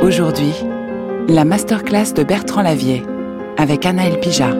Aujourd'hui, la masterclass de Bertrand Lavier avec Anaëlle Pijat.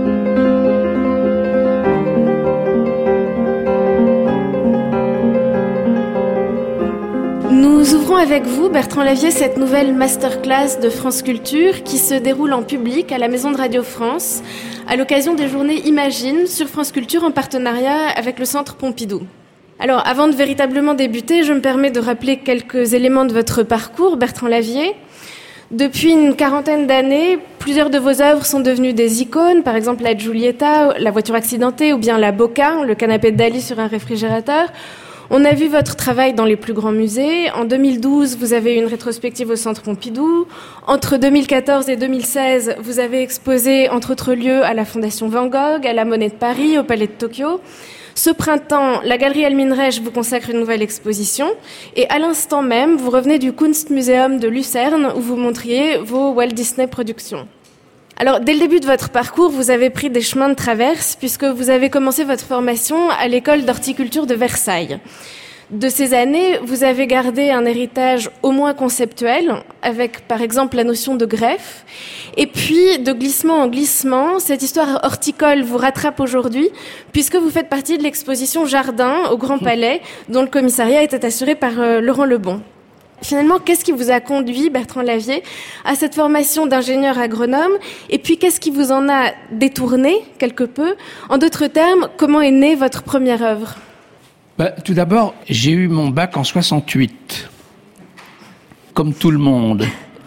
Nous ouvrons avec vous, Bertrand Lavier, cette nouvelle masterclass de France Culture qui se déroule en public à la Maison de Radio France à l'occasion des journées Imagine sur France Culture en partenariat avec le Centre Pompidou. Alors, avant de véritablement débuter, je me permets de rappeler quelques éléments de votre parcours, Bertrand Lavier. Depuis une quarantaine d'années, plusieurs de vos œuvres sont devenues des icônes, par exemple la Giulietta, la voiture accidentée ou bien la Boca, le canapé de Dali sur un réfrigérateur. On a vu votre travail dans les plus grands musées. En 2012, vous avez eu une rétrospective au Centre Pompidou. Entre 2014 et 2016, vous avez exposé, entre autres lieux, à la Fondation Van Gogh, à la Monnaie de Paris, au Palais de Tokyo. Ce printemps, la Galerie Alminrech vous consacre une nouvelle exposition. Et à l'instant même, vous revenez du Kunstmuseum de Lucerne où vous montriez vos Walt Disney Productions. Alors, dès le début de votre parcours, vous avez pris des chemins de traverse puisque vous avez commencé votre formation à l'école d'horticulture de Versailles. De ces années, vous avez gardé un héritage au moins conceptuel, avec par exemple la notion de greffe. Et puis, de glissement en glissement, cette histoire horticole vous rattrape aujourd'hui, puisque vous faites partie de l'exposition Jardin au Grand Palais, dont le commissariat était assuré par Laurent Lebon. Finalement, qu'est-ce qui vous a conduit, Bertrand Lavier, à cette formation d'ingénieur agronome? Et puis, qu'est-ce qui vous en a détourné, quelque peu? En d'autres termes, comment est née votre première œuvre? Tout d'abord, j'ai eu mon bac en 68, comme tout le monde.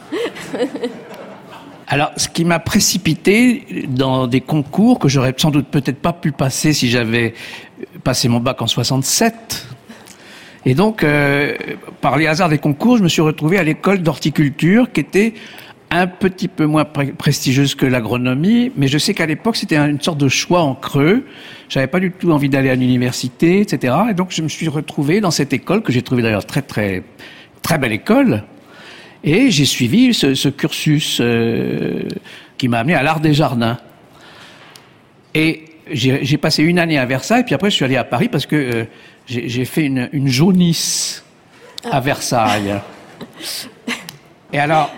Alors, ce qui m'a précipité dans des concours que j'aurais sans doute peut-être pas pu passer si j'avais passé mon bac en 67. Et donc, par les hasards des concours, je me suis retrouvé à l'école d'horticulture qui était un petit peu moins prestigieuse que l'agronomie, mais je sais qu'à l'époque, c'était une sorte de choix en creux. J'avais pas du tout envie d'aller à l'université, etc. Et donc, je me suis retrouvé dans cette école, que j'ai trouvé d'ailleurs très, très, très belle école. Et j'ai suivi ce cursus qui m'a amené à l'art des jardins. Et j'ai passé une année à Versailles, puis après, je suis allé à Paris parce que j'ai fait une jaunisse à Versailles. Et alors,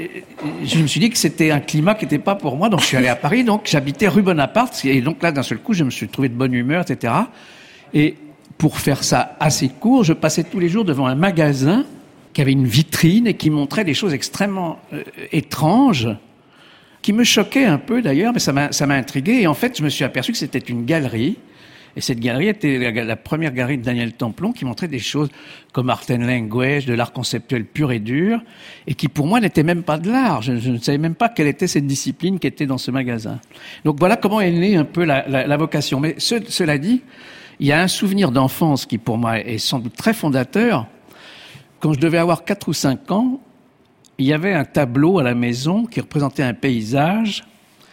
je me suis dit que c'était un climat qui n'était pas pour moi, donc je suis allé à Paris, donc j'habitais rue Bonaparte, et donc là, d'un seul coup, je me suis trouvé de bonne humeur, etc. Et pour faire ça assez court, je passais tous les jours devant un magasin qui avait une vitrine et qui montrait des choses extrêmement étranges, qui me choquaient un peu d'ailleurs, mais ça m'a intrigué, et en fait, je me suis aperçu que c'était une galerie. Et cette galerie était la première galerie de Daniel Templon qui montrait des choses comme art and language, de l'art conceptuel pur et dur, et qui pour moi n'était même pas de l'art. Je ne savais même pas quelle était cette discipline qui était dans ce magasin. Donc voilà comment est née un peu la vocation. Mais cela dit, il y a un souvenir d'enfance qui pour moi est sans doute très fondateur. Quand je devais avoir 4 ou 5 ans, il y avait un tableau à la maison qui représentait un paysage,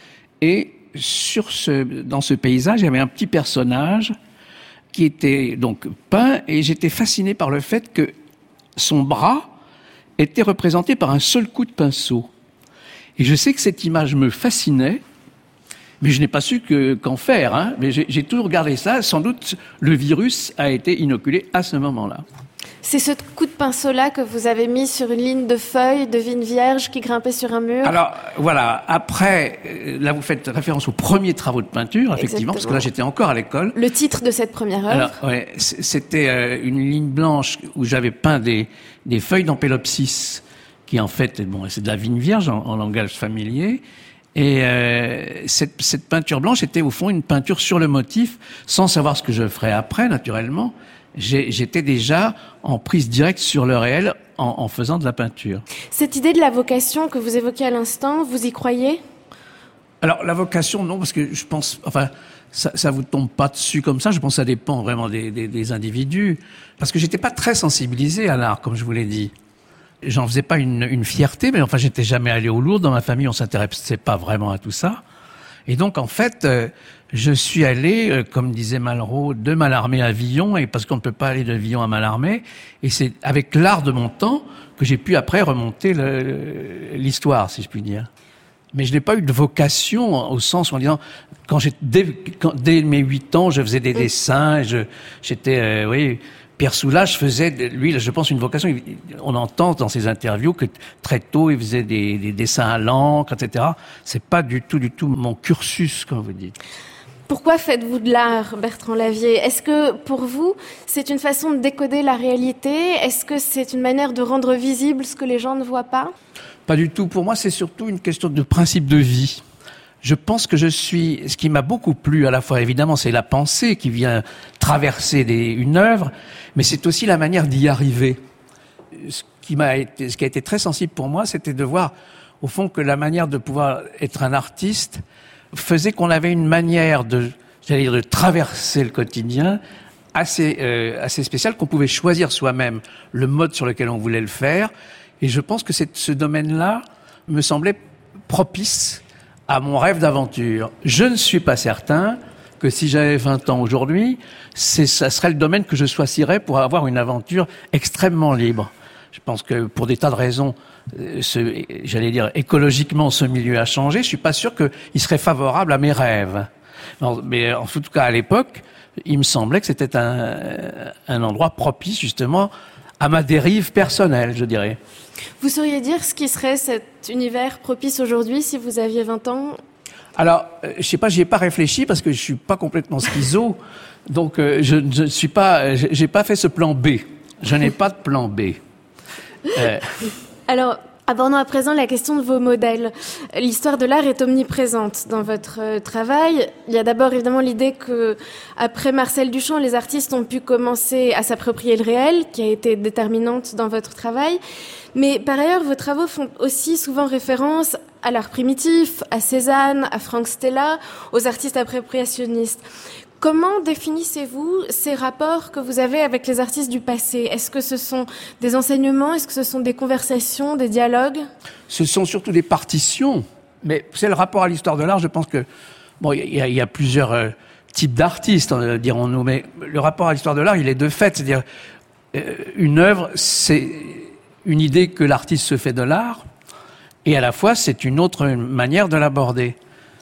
et dans ce paysage, il y avait un petit personnage qui était donc peint, et j'étais fasciné par le fait que son bras était représenté par un seul coup de pinceau. Et je sais que cette image me fascinait, mais je n'ai pas su qu'en faire, hein. Mais j'ai toujours gardé ça. Sans doute, le virus a été inoculé à ce moment-là. C'est ce coup de pinceau-là que vous avez mis sur une ligne de feuilles de vigne vierge qui grimpait sur un mur. Alors, voilà. Après, là, vous faites référence aux premiers travaux de peinture, effectivement, exactement. Parce que là, j'étais encore à l'école. Le titre de cette première œuvre. Alors, ouais, c'était une ligne blanche où j'avais peint des feuilles d'ampélopsis, qui en fait, c'est de la vigne vierge en langage familier. Et cette peinture blanche était au fond une peinture sur le motif, sans savoir ce que je ferais après, naturellement. J'étais déjà en prise directe sur le réel en faisant de la peinture. Cette idée de la vocation que vous évoquiez à l'instant, vous y croyez? Alors, la vocation, non, parce que je pense, ça vous tombe pas dessus comme ça. Je pense que ça dépend vraiment des individus. Parce que j'étais pas très sensibilisé à l'art, comme je vous l'ai dit. J'en faisais pas une fierté, mais j'étais jamais allé au Louvre. Dans ma famille, on s'intéressait pas vraiment à tout ça. Et donc, en fait, je suis allé, comme disait Malraux, de Mallarmé à Villon, et parce qu'on ne peut pas aller de Villon à Mallarmé. Et c'est avec l'art de mon temps que j'ai pu après remonter l'histoire, si je puis dire. Mais je n'ai pas eu de vocation au sens où en disant, dès mes 8 ans, je faisais des dessins, j'étais, Pierre Soulages faisait, lui, je pense, une vocation. On entend dans ses interviews que très tôt, il faisait des dessins à l'encre, etc. C'est pas du tout mon cursus, comme vous dites. Pourquoi faites-vous de l'art, Bertrand Lavier ? Est-ce que, pour vous, c'est une façon de décoder la réalité ? Est-ce que c'est une manière de rendre visible ce que les gens ne voient pas ? Pas du tout. Pour moi, c'est surtout une question de principe de vie. Je pense que ce qui m'a beaucoup plu, à la fois, évidemment, c'est la pensée qui vient traverser une œuvre, mais c'est aussi la manière d'y arriver. Ce qui a été très sensible pour moi, c'était de voir, au fond, que la manière de pouvoir être un artiste faisait qu'on avait une manière de traverser le quotidien assez spéciale, qu'on pouvait choisir soi-même le mode sur lequel on voulait le faire. Et je pense que ce domaine-là me semblait propice à mon rêve d'aventure. Je ne suis pas certain que si j'avais 20 ans aujourd'hui, ça serait le domaine que je choisirais pour avoir une aventure extrêmement libre. Je pense que pour des tas de raisons, écologiquement, ce milieu a changé. Je suis pas sûr qu'il serait favorable à mes rêves. Mais en tout cas, à l'époque, il me semblait que c'était un endroit propice, justement, à ma dérive personnelle, je dirais. Vous sauriez dire ce qui serait cet univers propice aujourd'hui si vous aviez 20 ans ? Alors, je sais pas, j'y ai pas réfléchi parce que je suis pas complètement schizo, donc je suis pas, j'ai pas fait ce plan B. Je n'ai pas de plan B. Alors, abordons à présent la question de vos modèles. L'histoire de l'art est omniprésente dans votre travail. Il y a d'abord évidemment l'idée que, après Marcel Duchamp, les artistes ont pu commencer à s'approprier le réel, qui a été déterminante dans votre travail. Mais par ailleurs, vos travaux font aussi souvent référence à l'art primitif, à Cézanne, à Frank Stella, aux artistes appropriationnistes. Comment définissez-vous ces rapports que vous avez avec les artistes du passé ? Est-ce que ce sont des enseignements ? Est-ce que ce sont des conversations, des dialogues ? Ce sont surtout des partitions. Mais c'est le rapport à l'histoire de l'art. Je pense que il y a plusieurs types d'artistes, dirons-nous. Mais le rapport à l'histoire de l'art, il est de fait. C'est-à-dire, une œuvre, c'est une idée que l'artiste se fait de l'art, et à la fois, c'est une autre manière de l'aborder.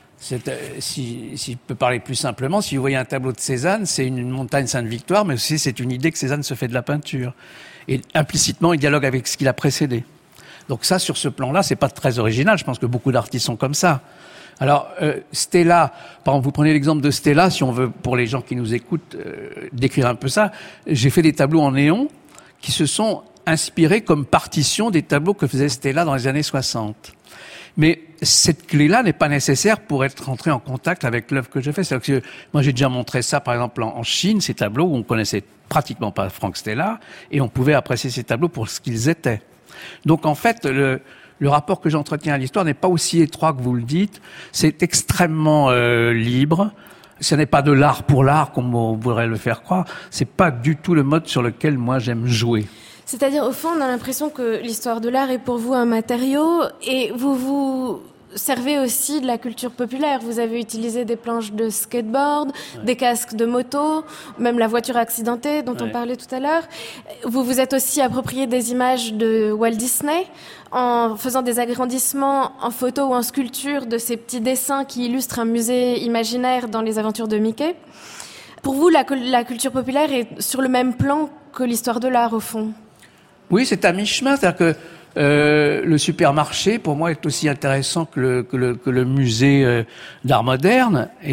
Si je peux parler plus simplement, si vous voyez un tableau de Cézanne, c'est une montagne Sainte-Victoire, mais aussi c'est une idée que Cézanne se fait de la peinture. Et implicitement, il dialogue avec ce qui l'a précédé. Donc ça, sur ce plan-là, c'est pas très original. Je pense que beaucoup d'artistes sont comme ça. Alors, Stella, par exemple, vous prenez l'exemple de Stella, si on veut, pour les gens qui nous écoutent, décrire un peu ça. J'ai fait des tableaux en néon qui se sont inspirés comme partition des tableaux que faisait Stella dans les années 60. Mais cette clé-là n'est pas nécessaire pour être entré en contact avec l'œuvre que je fais. C'est-à-dire que moi, j'ai déjà montré ça, par exemple, en Chine, ces tableaux où on connaissait pratiquement pas Frank Stella, et on pouvait apprécier ces tableaux pour ce qu'ils étaient. Donc, en fait, le rapport que j'entretiens à l'histoire n'est pas aussi étroit que vous le dites. C'est extrêmement libre. Ce n'est pas de l'art pour l'art, comme on voudrait le faire croire. C'est pas du tout le mode sur lequel moi j'aime jouer. C'est-à-dire, au fond, on a l'impression que l'histoire de l'art est pour vous un matériau, et vous vous servez aussi de la culture populaire. Vous avez utilisé des planches de skateboard, des casques de moto, même la voiture accidentée dont on parlait tout à l'heure. Vous vous êtes aussi approprié des images de Walt Disney en faisant des agrandissements en photo ou en sculpture de ces petits dessins qui illustrent un musée imaginaire dans les aventures de Mickey. Pour vous, la culture populaire est sur le même plan que l'histoire de l'art, au fond ? Oui, c'est à mi-chemin. C'est-à-dire que le supermarché, pour moi, est aussi intéressant que le musée d'art moderne. Et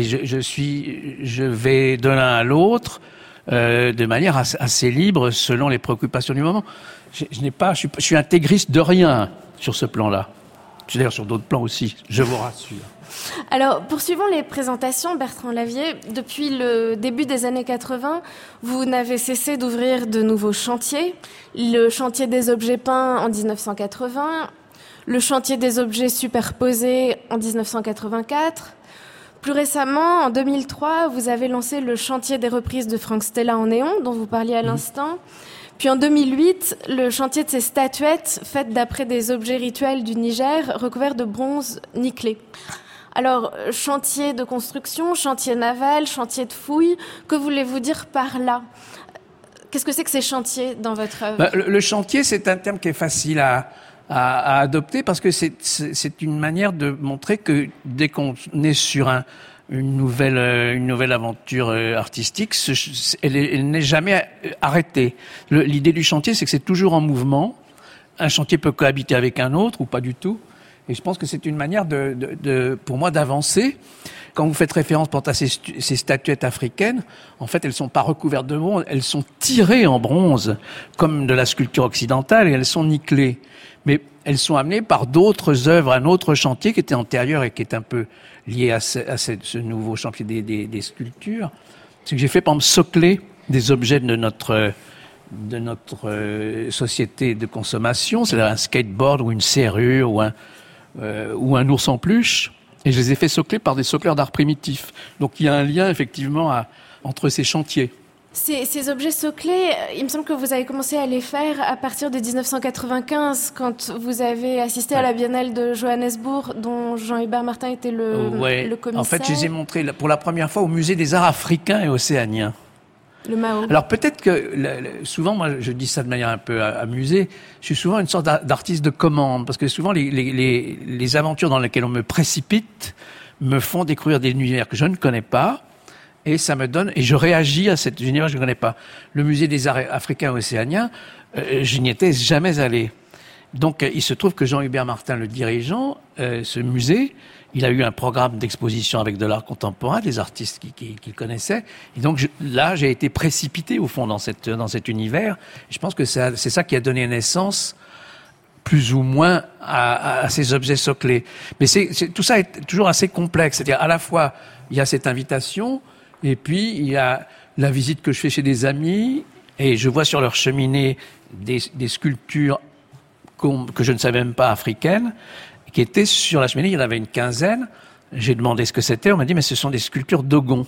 je vais de l'un à l'autre de manière assez libre selon les préoccupations du moment. Je suis intégriste de rien sur ce plan-là. D'ailleurs, sur d'autres plans aussi, je vous rassure. Alors, poursuivons les présentations, Bertrand Lavier. Depuis le début des années 80, vous n'avez cessé d'ouvrir de nouveaux chantiers. Le chantier des objets peints en 1980, le chantier des objets superposés en 1984. Plus récemment, en 2003, vous avez lancé le chantier des reprises de Frank Stella en néon, dont vous parliez à l'instant. Puis en 2008, le chantier de ces statuettes faites d'après des objets rituels du Niger recouverts de bronze nickelé. Alors, chantier de construction, chantier naval, chantier de fouilles, que voulez-vous dire par là ? Qu'est-ce que c'est que ces chantiers dans votre œuvre ? Le chantier, c'est un terme qui est facile à adopter parce que c'est une manière de montrer que dès qu'on est sur une nouvelle aventure artistique, elle n'est jamais arrêtée. L'idée du chantier, c'est que c'est toujours en mouvement. Un chantier peut cohabiter avec un autre ou pas du tout. Et je pense que c'est une manière pour moi d'avancer. Quand vous faites référence à ces statuettes africaines, en fait, elles sont pas recouvertes de bronze, elles sont tirées en bronze, comme de la sculpture occidentale, et elles sont nickelées. Mais elles sont amenées par d'autres œuvres, un autre chantier qui était antérieur et qui est un peu lié à ce nouveau chantier des sculptures. C'est que j'ai fait, par exemple, socler des objets de notre société de consommation, c'est-à-dire un skateboard ou une serrure ou un ours en peluche. Et je les ai fait socler par des socleurs d'art primitif. Donc il y a un lien effectivement entre ces chantiers. Ces objets soclés, il me semble que vous avez commencé à les faire à partir de 1995, quand vous avez assisté à la Biennale de Johannesburg, dont Jean-Hubert Martin était le commissaire. En fait, je les ai montrés pour la première fois au Musée des Arts africains et océaniens. Le Mao. Alors peut-être que souvent, moi je dis ça de manière un peu amusée, je suis souvent une sorte d'artiste de commande, parce que souvent les aventures dans lesquelles on me précipite me font découvrir des univers que je ne connais pas, et ça me donne, et je réagis à cet univers que je ne connais pas. Le Musée des Arts africains et océaniens, je n'y étais jamais allé. Donc il se trouve que Jean-Hubert Martin, le dirigeant, ce musée, il a eu un programme d'exposition avec de l'art contemporain, des artistes qu'il connaissait. Et donc là, j'ai été précipité au fond dans cet univers. Je pense que c'est ça qui a donné naissance, plus ou moins, à ces objets soclés. Mais tout ça est toujours assez complexe. C'est-à-dire, à la fois, il y a cette invitation, et puis il y a la visite que je fais chez des amis, et je vois sur leur cheminée des sculptures que je ne savais même pas africaines, qui étaient sur la cheminée. Il y en avait une quinzaine. J'ai demandé ce que c'était. On m'a dit, mais ce sont des sculptures Dogon.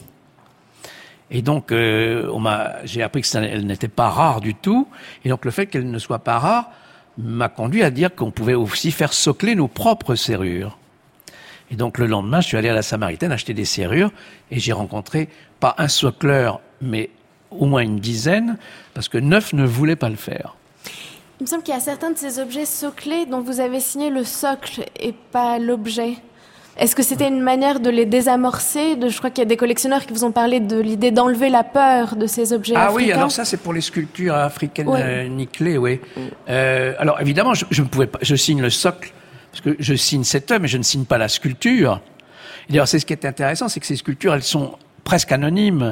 Et donc, j'ai appris qu'elles n'étaient pas rares du tout. Et donc, le fait qu'elles ne soient pas rares m'a conduit à dire qu'on pouvait aussi faire socler nos propres serrures. Et donc, le lendemain, je suis allé à la Samaritaine acheter des serrures et j'ai rencontré pas un socleur, mais au moins une dizaine, parce que 9 ne voulaient pas le faire. Il me semble qu'il y a certains de ces objets soclés dont vous avez signé le socle et pas l'objet. Est-ce que c'était une manière de les désamorcer ? Je crois qu'il y a des collectionneurs qui vous ont parlé de l'idée d'enlever la peur de ces objets africains. Ah oui, alors ça c'est pour les sculptures africaines nickelées, oui. Alors évidemment, je ne pouvais pas, je signe le socle, parce que je signe cette œuvre, mais je ne signe pas la sculpture. Et d'ailleurs, c'est ce qui est intéressant, c'est que ces sculptures, elles sont presque anonymes.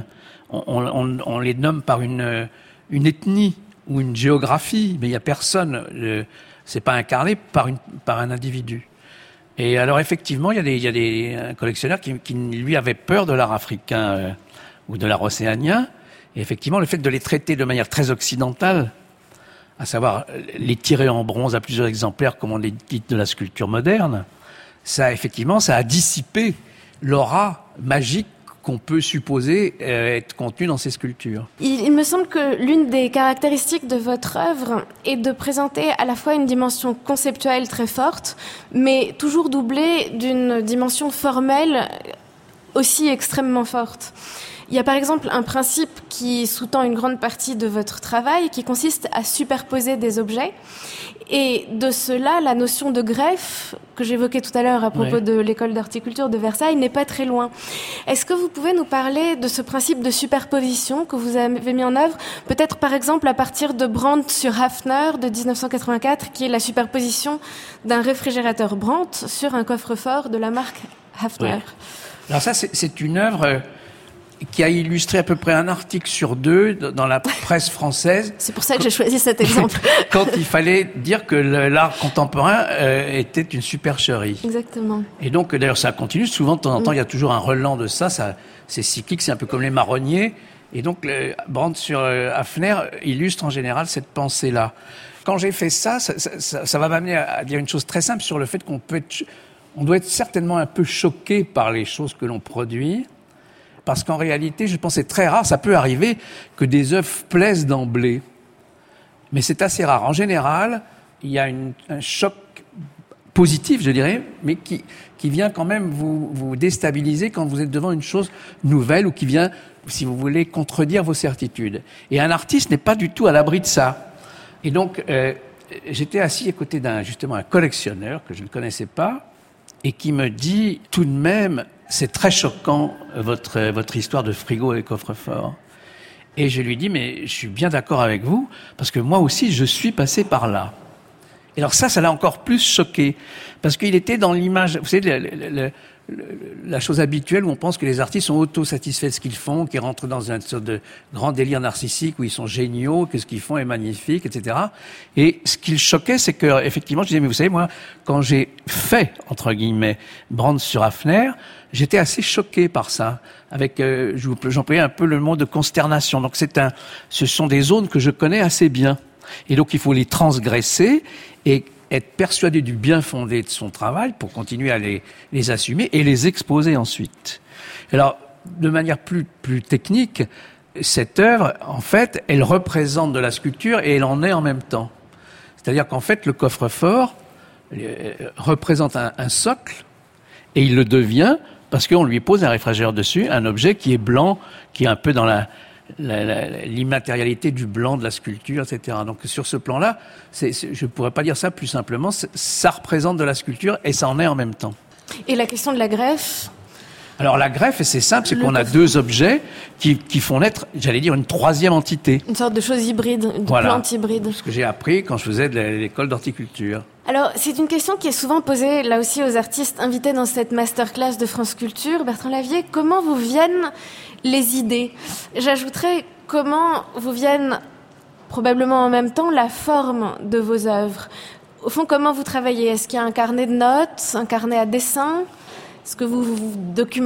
On les nomme par une ethnie ou une géographie, mais il n'y a personne, c'est pas incarné par un individu. Et alors effectivement, il y a des collectionneurs qui lui avaient peur de l'art africain ou de l'art océanien. Et effectivement, le fait de les traiter de manière très occidentale, à savoir les tirer en bronze à plusieurs exemplaires, comme on les dit de la sculpture moderne, ça a dissipé l'aura magique qu'on peut supposer être contenu dans ces sculptures. Il me semble que l'une des caractéristiques de votre œuvre est de présenter à la fois une dimension conceptuelle très forte, mais toujours doublée d'une dimension formelle aussi extrêmement forte. Il y a par exemple un principe qui sous-tend une grande partie de votre travail, qui consiste à superposer des objets. Et de cela, la notion de greffe, que j'évoquais tout à l'heure à propos de l'école d'horticulture de Versailles, n'est pas très loin. Est-ce que vous pouvez nous parler de ce principe de superposition que vous avez mis en œuvre, peut-être par exemple à partir de Brandt sur Hafner de 1984, qui est la superposition d'un réfrigérateur Brandt sur un coffre-fort de la marque Hafner. Oui. Alors ça, c'est une œuvre qui a illustré à peu près un article sur 2 dans la presse française. C'est pour ça que j'ai choisi cet exemple. Quand il fallait dire que l'art contemporain était une supercherie. Exactement. Et donc, d'ailleurs, ça continue. Souvent, de temps en temps, il y a toujours un relent de ça. C'est cyclique, c'est un peu comme les marronniers. Et donc, Brandt sur Hafner illustre en général cette pensée-là. Quand j'ai fait ça va m'amener à dire une chose très simple sur le fait qu'on doit être certainement un peu choqué par les choses que l'on produit. Parce qu'en réalité, je pense que c'est très rare, ça peut arriver que des œuvres plaisent d'emblée. Mais c'est assez rare. En général, il y a un choc positif, je dirais, mais qui vient quand même vous déstabiliser quand vous êtes devant une chose nouvelle ou qui vient, si vous voulez, contredire vos certitudes. Et un artiste n'est pas du tout à l'abri de ça. Et donc, j'étais assis à côté justement un collectionneur que je ne connaissais pas et qui me dit tout de même, c'est très choquant votre histoire de frigo et coffre-fort. Et je lui dis, mais je suis bien d'accord avec vous, parce que moi aussi, je suis passé par là. Et alors ça l'a encore plus choqué, parce qu'il était dans l'image, vous savez, la chose habituelle où on pense que les artistes sont auto-satisfaits de ce qu'ils font, qu'ils rentrent dans une sorte de grand délire narcissique où ils sont géniaux, que ce qu'ils font est magnifique, etc. Et ce qui le choquait, c'est que effectivement, je disais, mais vous savez, moi, quand j'ai fait, entre guillemets, Brand sur Hafner, j'étais assez choqué par ça, avec, j'employais un peu le mot de consternation. Donc ce sont des zones que je connais assez bien. Et donc il faut les transgresser et être persuadé du bien fondé de son travail pour continuer à les assumer et les exposer ensuite. Alors, de manière plus technique, cette œuvre, en fait, elle représente de la sculpture et elle en est en même temps. C'est-à-dire qu'en fait, le coffre-fort représente un socle et il le devient parce qu'on lui pose un réfrigérateur dessus, un objet qui est blanc, qui est un peu dans l'immatérialité du blanc de la sculpture, etc. Donc sur ce plan-là, je pourrais pas dire ça plus simplement, ça représente de la sculpture et ça en est en même temps. Et la question de la greffe ? Alors la greffe, c'est simple, c'est qu'on a deux objets qui font naître, j'allais dire, une troisième entité. Une sorte de chose hybride, de plante hybride. Ce que j'ai appris quand je faisais de l'école d'horticulture. Alors, c'est une question qui est souvent posée, là aussi, aux artistes invités dans cette masterclass de France Culture. Bertrand Lavier, comment vous viennent les idées ? J'ajouterais comment vous viennent, probablement en même temps, la forme de vos œuvres. Au fond, comment vous travaillez ? Est-ce qu'il y a un carnet de notes, un carnet à dessin ? Est-ce que vous documentez ?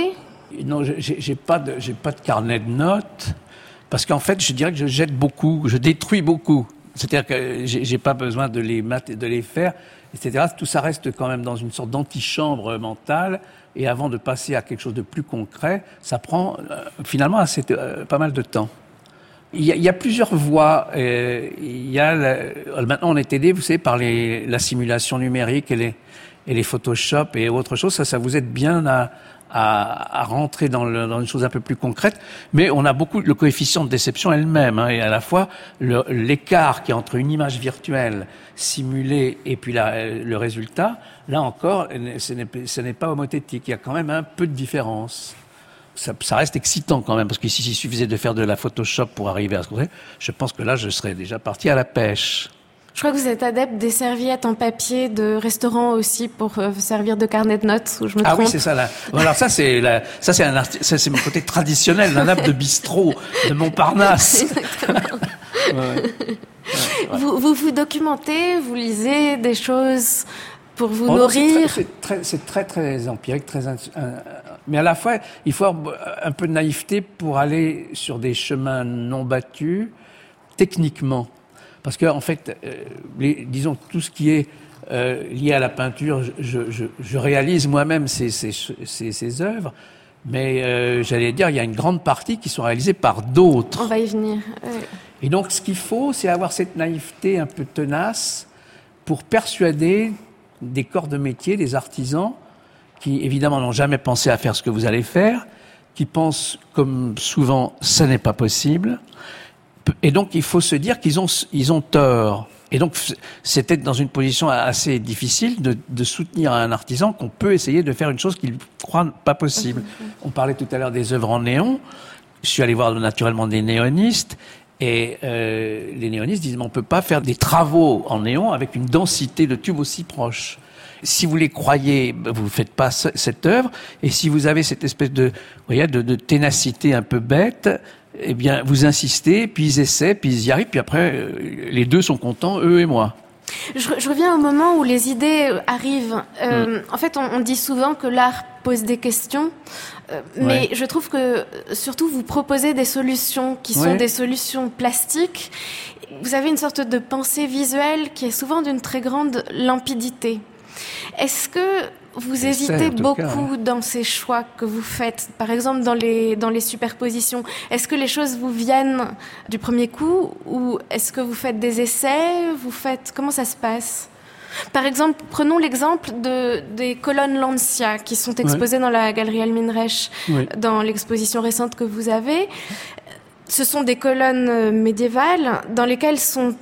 Non, j'ai pas de carnet de notes, parce qu'en fait, je dirais que je jette beaucoup, je détruis beaucoup. C'est-à-dire que j'ai pas besoin de les faire, etc. Tout ça reste quand même dans une sorte d'antichambre mentale. Et avant de passer à quelque chose de plus concret, ça prend finalement pas mal de temps. Il y a plusieurs voies. Maintenant, on est aidé, vous savez, par la simulation numérique et les Photoshop et autre chose. Ça vous aide bien à rentrer dans une chose un peu plus concrète. Mais on a beaucoup le coefficient de déception elle-même, et à la fois l'écart qui est entre une image virtuelle simulée et puis le résultat. Là encore, ce n'est pas homothétique. Il y a quand même un peu de différence. Ça reste excitant quand même, parce que s'il suffisait de faire de la Photoshop pour arriver à ce qu'on fait, je pense que là, je serais déjà parti à la pêche. Je crois que vous êtes adepte des serviettes en papier de restaurant aussi pour servir de carnet de notes, ou je me trompe. Ah oui, c'est ça. Alors ça, c'est mon côté traditionnel, la nappe de bistrot de Montparnasse. Exactement. Ouais. Vous documentez, vous lisez des choses pour vous nourrir. C'est très empirique, mais à la fois, il faut avoir un peu de naïveté pour aller sur des chemins non battus, techniquement. Parce que en fait, disons tout ce qui est lié à la peinture, je réalise moi-même ces œuvres, mais j'allais dire, il y a une grande partie qui sont réalisées par d'autres. On va y venir. Et donc, ce qu'il faut, c'est avoir cette naïveté un peu tenace pour persuader des corps de métier, des artisans, qui évidemment n'ont jamais pensé à faire ce que vous allez faire, qui pensent, comme souvent, ça n'est pas possible. Et donc, il faut se dire qu'ils ont tort. Et donc, c'est être dans une position assez difficile de soutenir un artisan qu'on peut essayer de faire une chose qu'il croit pas possible. On parlait tout à l'heure des œuvres en néon. Je suis allé voir naturellement des néonistes. Et les néonistes disent, mais on peut pas faire des travaux en néon avec une densité de tubes aussi proche. Si vous les croyez, vous faites pas cette œuvre. Et si vous avez cette espèce de ténacité un peu bête, eh bien, vous insistez, puis ils essaient, puis ils y arrivent, puis après, les deux sont contents, eux et moi. Je reviens au moment où les idées arrivent. En fait, on dit souvent que l'art pose des questions, mais je trouve que, surtout, vous proposez des solutions qui sont des solutions plastiques. Vous avez une sorte de pensée visuelle qui est souvent d'une très grande limpidité. Est-ce que vous hésitez beaucoup dans ces choix que vous faites, par exemple dans les superpositions? Est-ce que les choses vous viennent du premier coup, ou est-ce que vous faites des essais? Comment ça se passe? Par exemple, prenons l'exemple des colonnes Lancia qui sont exposées dans la galerie Almin Reich, dans l'exposition récente que vous avez. Ce sont des colonnes médiévales dans lesquelles sont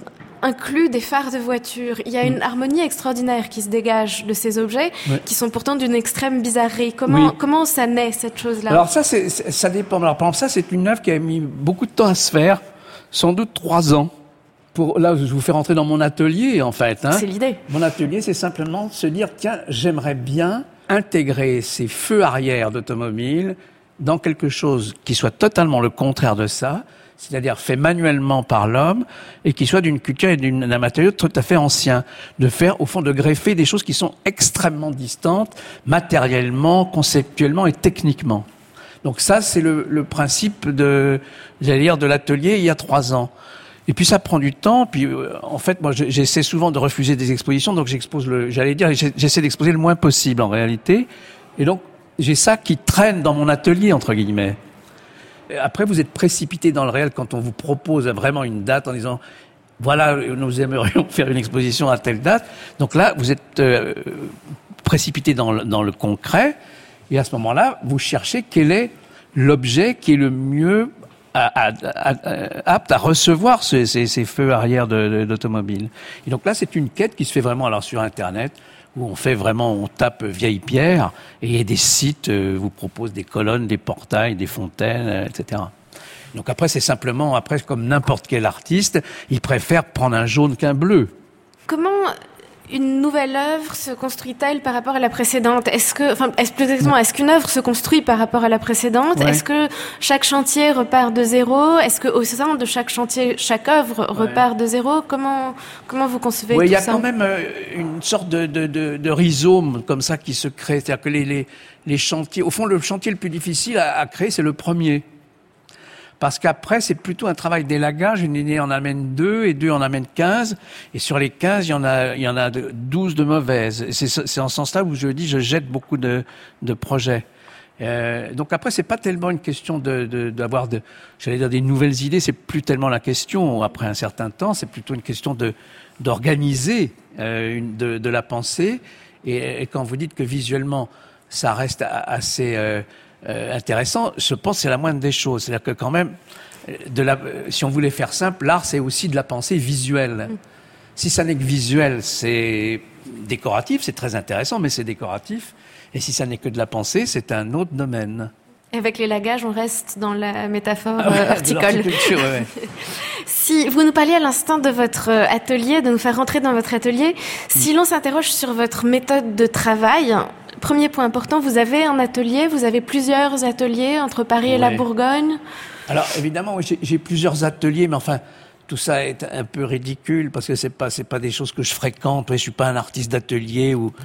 inclut des phares de voiture. Il y a une harmonie extraordinaire qui se dégage de ces objets, qui sont pourtant d'une extrême bizarrerie. Comment ça naît, cette chose-là? Alors ça dépend. Alors, par exemple, ça, c'est une œuvre qui a mis beaucoup de temps à se faire, sans doute 3 ans. Là, je vous fais rentrer dans mon atelier, en fait. C'est l'idée. Mon atelier, c'est simplement de se dire, tiens, j'aimerais bien intégrer ces feux arrière d'automobile dans quelque chose qui soit totalement le contraire de ça, c'est-à-dire fait manuellement par l'homme et qui soit d'une culture et d'un matériau tout à fait ancien. De faire, au fond, de greffer des choses qui sont extrêmement distantes, matériellement, conceptuellement et techniquement. Donc ça, c'est le principe de l'atelier il y a 3 ans. Et puis ça prend du temps. Puis en fait, moi, j'essaie souvent de refuser des expositions, donc j'essaie d'exposer le moins possible en réalité. Et donc j'ai ça qui traîne dans mon atelier entre guillemets. Et après, vous êtes précipité dans le réel quand on vous propose vraiment une date en disant voilà, nous aimerions faire une exposition à telle date. Donc là, vous êtes précipité dans le concret. Et à ce moment-là, vous cherchez quel est l'objet qui est le mieux apte à recevoir ces feux arrière d'automobile. Et donc là, c'est une quête qui se fait vraiment alors sur Internet, où on tape vieille pierre, et il y a des sites vous proposent des colonnes, des portails, des fontaines, etc. Donc après, c'est simplement, comme n'importe quel artiste, il préfère prendre un jaune qu'un bleu. Comment une nouvelle œuvre se construit-elle par rapport à la précédente? Est-ce qu'une œuvre se construit par rapport à la précédente? Ouais. Est-ce que chaque chantier repart de zéro? Est-ce qu'au sein de chaque chantier, chaque œuvre repart de zéro? Comment vous concevez tout ça? Il y a quand même une sorte de rhizome comme ça qui se crée. C'est-à-dire que les chantiers, au fond, le chantier le plus difficile à créer, c'est le premier. Parce qu'après, c'est plutôt un travail d'élagage. Une idée en amène 2 et 2 en amènent 15. Et sur les 15, il y en a 12 de mauvaises. Et c'est en ce sens-là où je dis, je jette beaucoup de projets. Donc après, c'est pas tellement une question d'avoir j'allais dire des nouvelles idées. C'est plus tellement la question après un certain temps. C'est plutôt une question d'organiser de la pensée. Et quand vous dites que visuellement, ça reste assez intéressant, je pense que c'est la moindre des choses. C'est-à-dire que quand même, si on voulait faire simple, l'art, c'est aussi de la pensée visuelle. Si ça n'est que visuel, c'est décoratif, c'est très intéressant, mais c'est décoratif. Et si ça n'est que de la pensée, c'est un autre domaine. Avec l'élagage, on reste dans la métaphore horticole. Ouais. Si vous nous parliez à l'instant de votre atelier, de nous faire rentrer dans votre atelier, si l'on s'interroge sur votre méthode de travail, premier point important, vous avez un atelier, vous avez plusieurs ateliers entre Paris et la Bourgogne. Alors évidemment, j'ai plusieurs ateliers, mais enfin, tout ça est un peu ridicule parce que c'est pas des choses que je fréquente. Je suis pas un artiste d'atelier où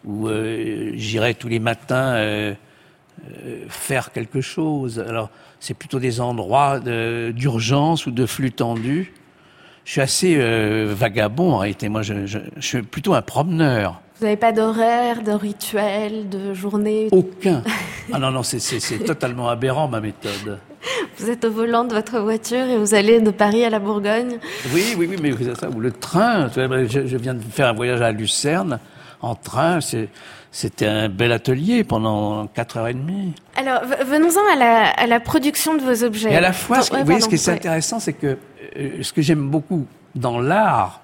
j'irai tous les matins faire quelque chose. Alors c'est plutôt des endroits d'urgence ou de flux tendu. Je suis assez vagabond en réalité. Moi, je suis plutôt un promeneur. Vous n'avez pas d'horaire, de rituel, de journée? Aucun. Ah non, c'est totalement aberrant ma méthode. Vous êtes au volant de votre voiture et vous allez de Paris à la Bourgogne? Oui, mais c'est ça. Ou le train. Je viens de faire un voyage à Lucerne en train. C'était un bel atelier pendant 4h30. Alors, venons-en à la production de vos objets. Et à la fois, ce qui est intéressant, c'est que ce que j'aime beaucoup dans l'art,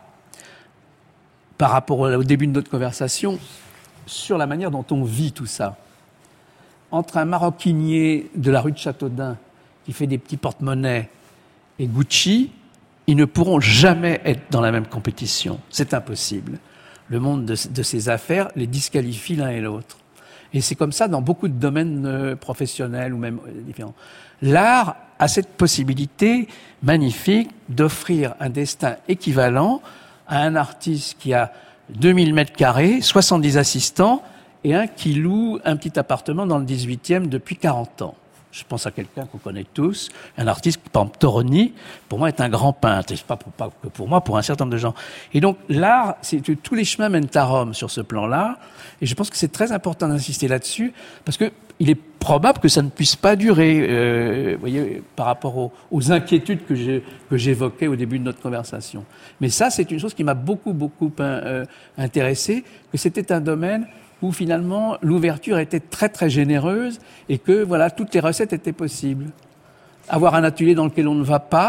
par rapport au début de notre conversation, sur la manière dont on vit tout ça. Entre un maroquinier de la rue de Châteaudun qui fait des petits porte-monnaies et Gucci, ils ne pourront jamais être dans la même compétition. C'est impossible. Le monde de ces affaires les disqualifie l'un et l'autre. Et c'est comme ça dans beaucoup de domaines professionnels ou même différents. L'art a cette possibilité magnifique d'offrir un destin équivalent à un artiste qui a 2000 mètres carrés, 70 assistants et un qui loue un petit appartement dans le 18e depuis 40 ans. Je pense à quelqu'un qu'on connaît tous, un artiste, par exemple Toroni, pour moi est un grand peintre, et pas que pour moi, pour un certain nombre de gens. Et donc l'art, tous les chemins mènent à Rome sur ce plan-là, et je pense que c'est très important d'insister là-dessus, parce que il est probable que ça ne puisse pas durer, vous voyez, par rapport aux inquiétudes que j'évoquais au début de notre conversation. Mais ça, c'est une chose qui m'a beaucoup intéressé, que c'était un domaine où finalement l'ouverture était très très généreuse et que voilà, toutes les recettes étaient possibles. Avoir un atelier dans lequel on ne va pas,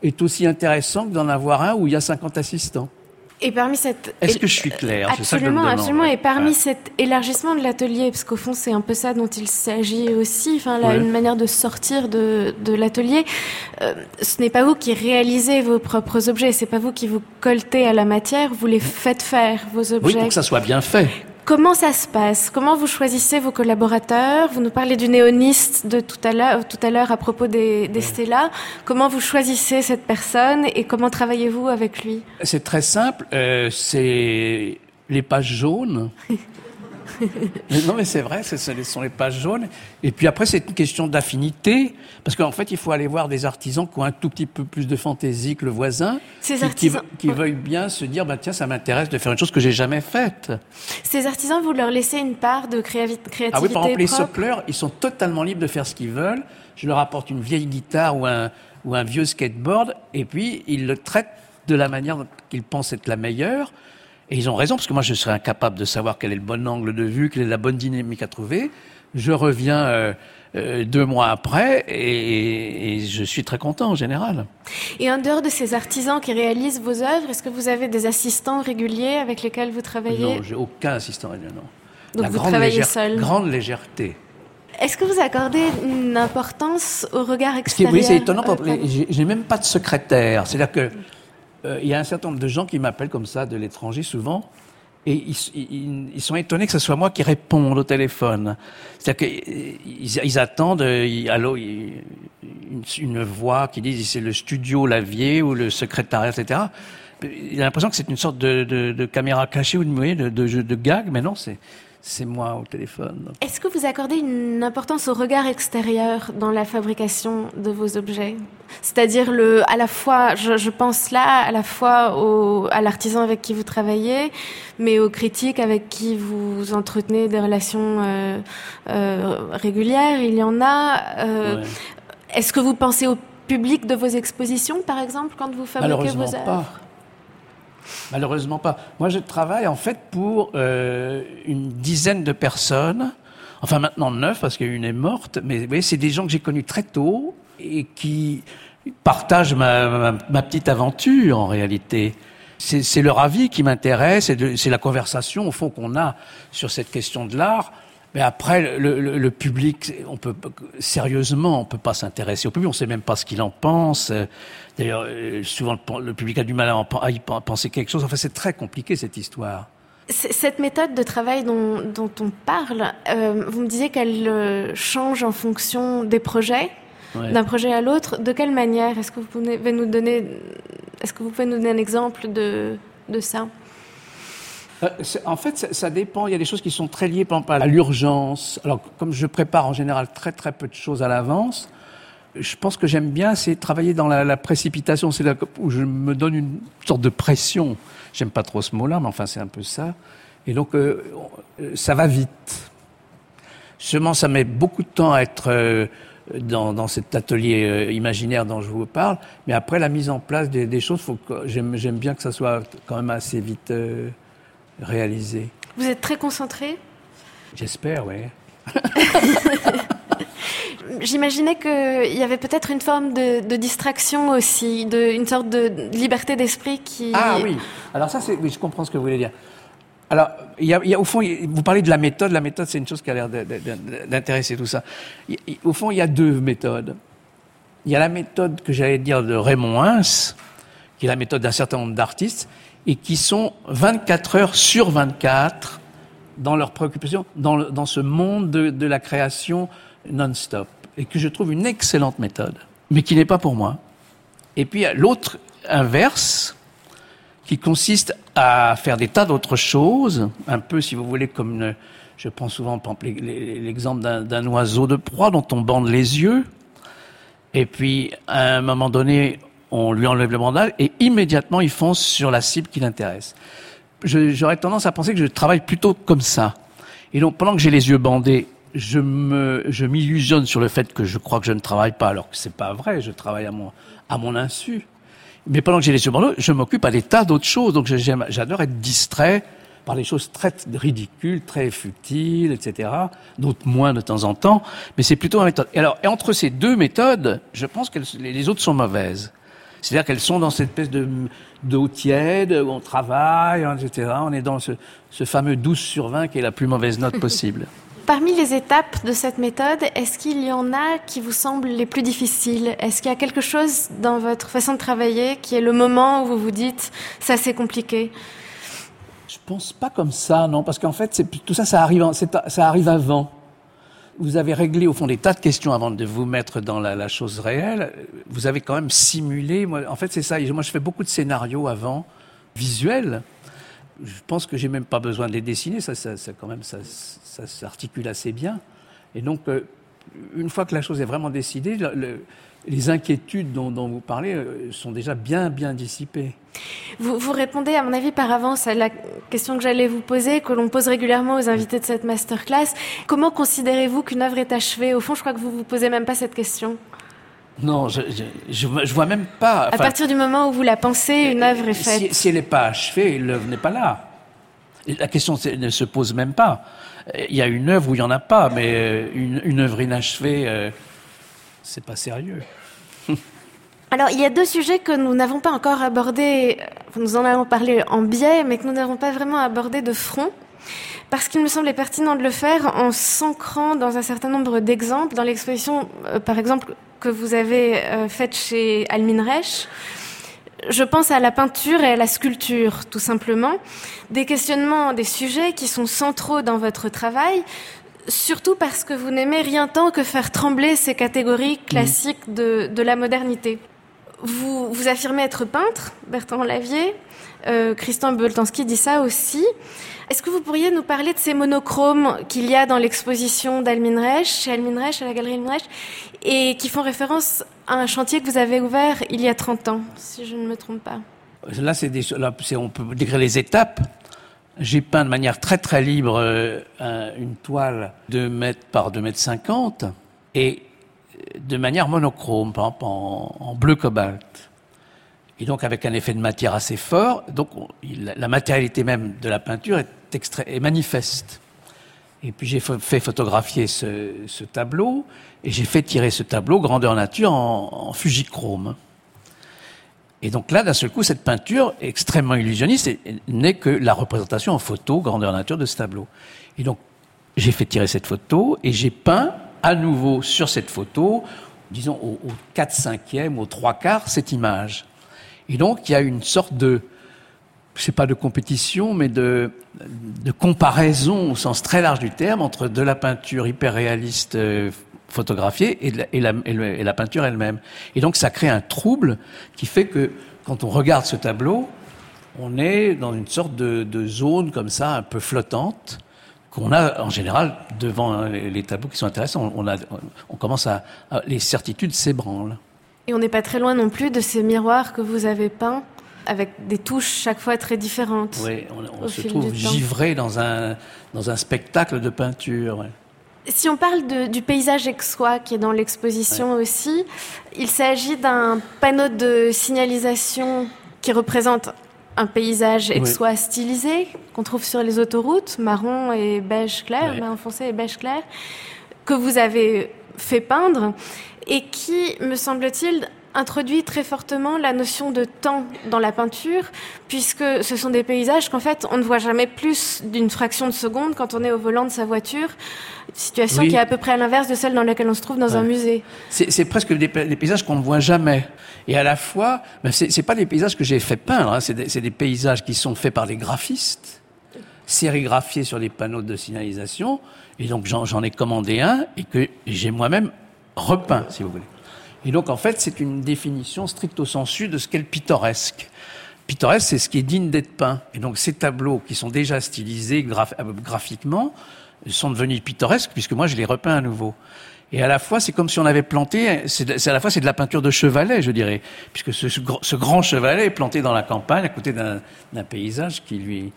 est aussi intéressant que d'en avoir un où il y a 50 assistants. Et parmi cette... Est-ce que je suis clair? Absolument, c'est ça que je me demande, absolument. ouais. Et parmi cet élargissement de l'atelier, parce qu'au fond, c'est un peu ça dont il s'agit aussi, enfin, là, une manière de sortir de l'atelier. Ce n'est pas vous qui réalisez vos propres objets, c'est pas vous qui vous coltez à la matière, vous les faites faire, vos objets. Oui, pour que ça soit bien fait. Comment ça se passe? Comment vous choisissez vos collaborateurs? Vous nous parlez du néoniste de tout à l'heure à propos des Stella. Comment vous choisissez cette personne et comment travaillez-vous avec lui? C'est très simple. C'est les pages jaunes. Non, mais c'est vrai, ce sont les pages jaunes. Et puis après, c'est une question d'affinité. Parce qu'en fait, il faut aller voir des artisans qui ont un tout petit peu plus de fantaisie que le voisin. Ces artisans... qui veuillent bien se dire, tiens, ça m'intéresse de faire une chose que j'ai jamais faite. Ces artisans, vous leur laissez une part de créativité Ah oui, par exemple, les propre. socleurs, ils sont totalement libres de faire ce qu'ils veulent. Je leur apporte une vieille guitare ou un vieux skateboard, et puis ils le traitent de la manière qu'ils pensent être la meilleure. Et ils ont raison, parce que moi, je serais incapable de savoir quel est le bon angle de vue, quelle est la bonne dynamique à trouver. Je reviens 2 mois après et je suis très content en général. Et en dehors de ces artisans qui réalisent vos œuvres, est-ce que vous avez des assistants réguliers avec lesquels vous travaillez? Non, j'ai aucun assistant régulier, non. Donc vous travaillez seul. Grande légèreté. Est-ce que vous accordez une importance au regard extérieur? Oui, c'est étonnant. J'ai même pas de secrétaire. C'est-à-dire que il y a un certain nombre de gens qui m'appellent comme ça de l'étranger souvent, et ils sont étonnés que ce soit moi qui réponde au téléphone. C'est-à-dire qu'ils attendent une voix qui dit c'est le studio Lavier ou le secrétariat, etc. Il a l'impression que c'est une sorte de caméra cachée ou de jeu de gag, mais non, c'est moi au téléphone. Est-ce que vous accordez une importance au regard extérieur dans la fabrication de vos objets? C'est-à-dire à la fois, je pense là, à la fois à l'artisan avec qui vous travaillez, mais aux critiques avec qui vous entretenez des relations régulières, il y en a. Ouais. Est-ce que vous pensez au public de vos expositions, par exemple, quand vous fabriquez vos œuvres? Malheureusement pas. Moi, je travaille en fait pour une dizaine de personnes. Enfin, maintenant 9 parce qu'une est morte. Mais vous voyez, c'est des gens que j'ai connus très tôt et qui partagent ma petite aventure en réalité. C'est leur avis qui m'intéresse. C'est la conversation au fond qu'on a sur cette question de l'art. Mais après, le public, on peut pas s'intéresser au public. On sait même pas ce qu'il en pense. D'ailleurs, souvent, le public a du mal à y penser quelque chose. Enfin, c'est très compliqué, cette histoire. Cette méthode de travail dont on parle, vous me disiez qu'elle change en fonction des projets, d'un projet à l'autre. De quelle manière? Est-ce que vous pouvez nous donner un exemple de ça? En fait, ça dépend. Il y a des choses qui sont très liées, par exemple, à l'urgence. Alors, comme je prépare en général très très peu de choses à l'avance, je pense que j'aime bien, c'est travailler dans la précipitation. C'est là où je me donne une sorte de pression. J'aime pas trop ce mot-là, mais enfin, c'est un peu ça. Et donc, ça va vite. Seulement, ça met beaucoup de temps à être dans cet atelier imaginaire dont je vous parle. Mais après, la mise en place des choses, j'aime bien que ça soit quand même assez vite réalisé. Vous êtes très concentré? J'espère, oui. J'imaginais qu'il y avait peut-être une forme de distraction aussi, une sorte de liberté d'esprit qui... Ah oui, alors ça, oui, je comprends ce que vous voulez dire. Alors, il y a au fond, vous parlez de la méthode c'est une chose qui a l'air d'intéresser tout ça. Au fond, il y a 2 méthodes. Il y a la méthode que j'allais dire de Raymond Hins, qui est la méthode d'un certain nombre d'artistes, et qui sont 24 heures sur 24 dans leurs préoccupations, dans ce monde de la création non-stop, et que je trouve une excellente méthode, mais qui n'est pas pour moi. Et puis, il y a l'autre inverse, qui consiste à faire des tas d'autres choses, un peu, si vous voulez, comme je prends souvent, par exemple, l'exemple d'un oiseau de proie dont on bande les yeux, et puis, à un moment donné, on lui enlève le bandage et immédiatement il fonce sur la cible qui l'intéresse. J'aurais tendance à penser que je travaille plutôt comme ça. Et donc pendant que j'ai les yeux bandés, je m'illusionne sur le fait que je crois que je ne travaille pas, alors que c'est pas vrai, je travaille à mon insu. Mais pendant que j'ai les yeux bandés, je m'occupe à des tas d'autres choses. Donc j'adore être distrait par des choses très ridicules, très futiles, etc. D'autres moins de temps en temps. Mais c'est plutôt ma méthode. Et entre ces 2 méthodes, je pense que les autres sont mauvaises. C'est-à-dire qu'elles sont dans cette espèce d'eau tiède, où on travaille, etc. On est dans ce fameux 12 sur 20 qui est la plus mauvaise note possible. Parmi les étapes de cette méthode, est-ce qu'il y en a qui vous semblent les plus difficiles ? Est-ce qu'il y a quelque chose dans votre façon de travailler qui est le moment où vous vous dites « ça c'est compliqué » ? Je pense pas comme ça, non, parce qu'en fait, tout ça, ça arrive avant. Vous avez réglé au fond des tas de questions avant de vous mettre dans la chose réelle. Vous avez quand même simulé. Moi, en fait, c'est ça. Moi, je fais beaucoup de scénarios avant, visuels. Je pense que j'ai même pas besoin de les dessiner. Ça s'articule assez bien. Et donc, une fois que la chose est vraiment décidée, les inquiétudes dont vous parlez sont déjà bien dissipées. Vous répondez, à mon avis, par avance à la question que j'allais vous poser, que l'on pose régulièrement aux invités de cette masterclass. Comment considérez-vous qu'une œuvre est achevée ? Au fond, je crois que vous vous posez même pas cette question. Non, je vois même pas. À partir du moment où vous la pensez, une œuvre est faite. Si elle n'est pas achevée, l'œuvre n'est pas là. La question ne se pose même pas. Il y a une œuvre où il n'y en a pas, mais une œuvre inachevée, c'est pas sérieux. Alors, il y a deux sujets que nous n'avons pas encore abordés. Nous en avons parlé en biais, mais que nous n'avons pas vraiment abordé de front. Parce qu'il me semblait pertinent de le faire en s'ancrant dans un certain nombre d'exemples. Dans l'exposition, par exemple, que vous avez faite chez Almin Reich, je pense à la peinture et à la sculpture, tout simplement. Des questionnements, des sujets qui sont centraux dans votre travail, surtout parce que vous n'aimez rien tant que faire trembler ces catégories classiques de la modernité. Vous affirmez être peintre, Bertrand Lavier. Christian Boltanski dit ça aussi. Est-ce que vous pourriez nous parler de ces monochromes qu'il y a dans l'exposition d'Almin Reich, chez Almin Reich, à la galerie Almin Reich, et qui font référence à un chantier que vous avez ouvert il y a 30 ans, si je ne me trompe pas. Là, on peut décrire les étapes. J'ai peint de manière très très libre une toile 2 mètres par 2,50 m et de manière monochrome, par exemple en bleu cobalt. Et donc avec un effet de matière assez fort. Donc la matérialité même de la peinture est manifeste. Et puis j'ai fait photographier ce tableau et j'ai fait tirer ce tableau grandeur nature en fugichrome. Et donc là, d'un seul coup, cette peinture extrêmement illusionniste n'est que la représentation en photo grandeur nature de ce tableau. Et donc j'ai fait tirer cette photo et j'ai peint à nouveau sur cette photo, disons au 4/5, au 3/4, cette image. Et donc il y a une sorte de, je sais pas de compétition, mais de comparaison au sens très large du terme entre de la peinture hyper réaliste photographiée et la peinture elle-même. Et donc ça crée un trouble qui fait que quand on regarde ce tableau, on est dans une sorte de zone comme ça, un peu flottante, qu'on a en général devant les tableaux qui sont intéressants. On commence les certitudes s'ébranlent. Et on n'est pas très loin non plus de ces miroirs que vous avez peints, avec des touches chaque fois très différentes. Oui, on se trouve givré dans un spectacle de peinture. Ouais. Si on parle du paysage aixois qui est dans l'exposition aussi, il s'agit d'un panneau de signalisation qui représente un paysage aixois stylisé qu'on trouve sur les autoroutes, marron et beige clair, marron foncé et beige clair, que vous avez fait peindre et qui, me semble-t-il, introduit très fortement la notion de temps dans la peinture, puisque ce sont des paysages qu'en fait on ne voit jamais plus d'une fraction de seconde quand on est au volant de sa voiture, situation qui est à peu près à l'inverse de celle dans laquelle on se trouve dans un musée. C'est presque des paysages qu'on ne voit jamais. Et à la fois, c'est pas des paysages que j'ai fait peindre, hein, c'est des paysages qui sont faits par des graphistes, sérigraphiés sur des panneaux de signalisation, et donc j'en ai commandé un et que j'ai moi-même repeint, si vous voulez. Et donc, en fait, c'est une définition stricto sensu de ce qu'est le pittoresque. Pittoresque, c'est ce qui est digne d'être peint. Et donc, ces tableaux qui sont déjà stylisés graphiquement sont devenus pittoresques, puisque moi, je les repeins à nouveau. Et à la fois, c'est comme si on avait planté, à la fois, c'est de la peinture de chevalet, je dirais, puisque ce grand chevalet est planté dans la campagne, à côté d'un paysage qui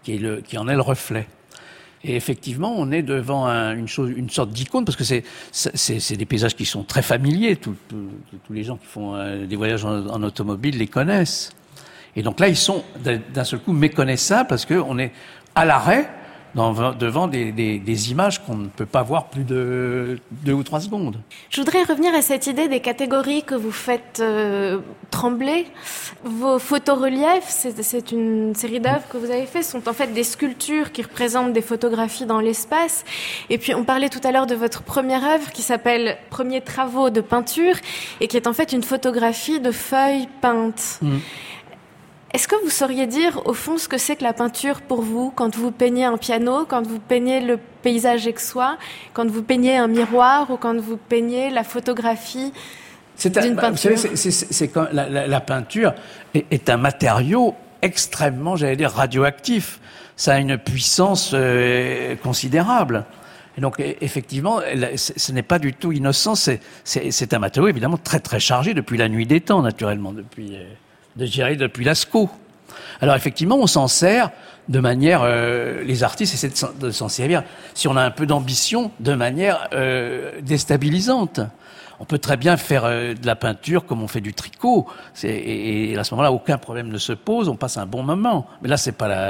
en est le reflet. Et effectivement, on est devant une sorte d'icône, parce que c'est des paysages qui sont très familiers. Tous les gens qui font des voyages en automobile les connaissent. Et donc là, ils sont d'un seul coup méconnaissables, parce qu'on est à l'arrêt devant des images qu'on ne peut pas voir plus de 2 ou 3 secondes. Je voudrais revenir à cette idée des catégories que vous faites trembler. Vos photoreliefs, c'est une série d'œuvres que vous avez fait, sont en fait des sculptures qui représentent des photographies dans l'espace. Et puis on parlait tout à l'heure de votre première œuvre qui s'appelle Premiers travaux de peinture et qui est en fait une photographie de feuilles peintes. Est-ce que vous sauriez dire, au fond, ce que c'est que la peinture pour vous, quand vous peignez un piano, quand vous peignez le paysage aixois, quand vous peignez un miroir ou quand vous peignez la photographie d'une peinture? Vous savez, c'est quand la peinture est un matériau extrêmement, j'allais dire, radioactif. Ça a une puissance considérable. Et donc, effectivement, ce n'est pas du tout innocent. C'est un matériau, évidemment, très, très chargé depuis la nuit des temps, naturellement, depuis Lascaux. Alors effectivement, on s'en sert de manière, les artistes essaient de s'en servir, si on a un peu d'ambition, de manière déstabilisante. On peut très bien faire de la peinture comme on fait du tricot, et à ce moment-là, aucun problème ne se pose, on passe un bon moment. Mais là, c'est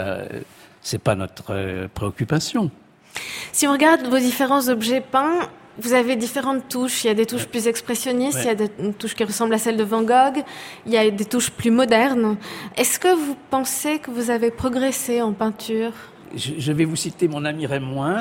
pas notre préoccupation. Si on regarde vos différents objets peints, vous avez différentes touches. Il y a des touches plus expressionnistes, il y a des touches qui ressemblent à celles de Van Gogh, il y a des touches plus modernes. Est-ce que vous pensez que vous avez progressé en peinture ? Je vais vous citer mon ami Raymond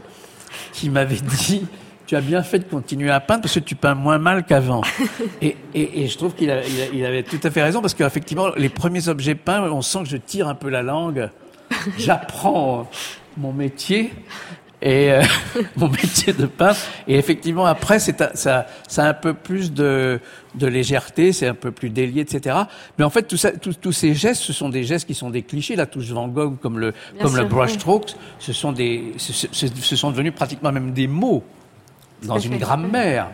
qui m'avait dit « Tu as bien fait de continuer à peindre parce que tu peins moins mal qu'avant. » Et je trouve qu'il avait tout à fait raison parce qu'effectivement, les premiers objets peints, on sent que je tire un peu la langue. J'apprends mon métier. Et mon métier de peintre, et effectivement après ça a un peu plus de légèreté, c'est un peu plus délié, etc. Mais en fait tous ces gestes, ce sont des gestes qui sont des clichés. La touche Van Gogh comme le brush strokes, ce sont devenus pratiquement même des mots dans une grammaire.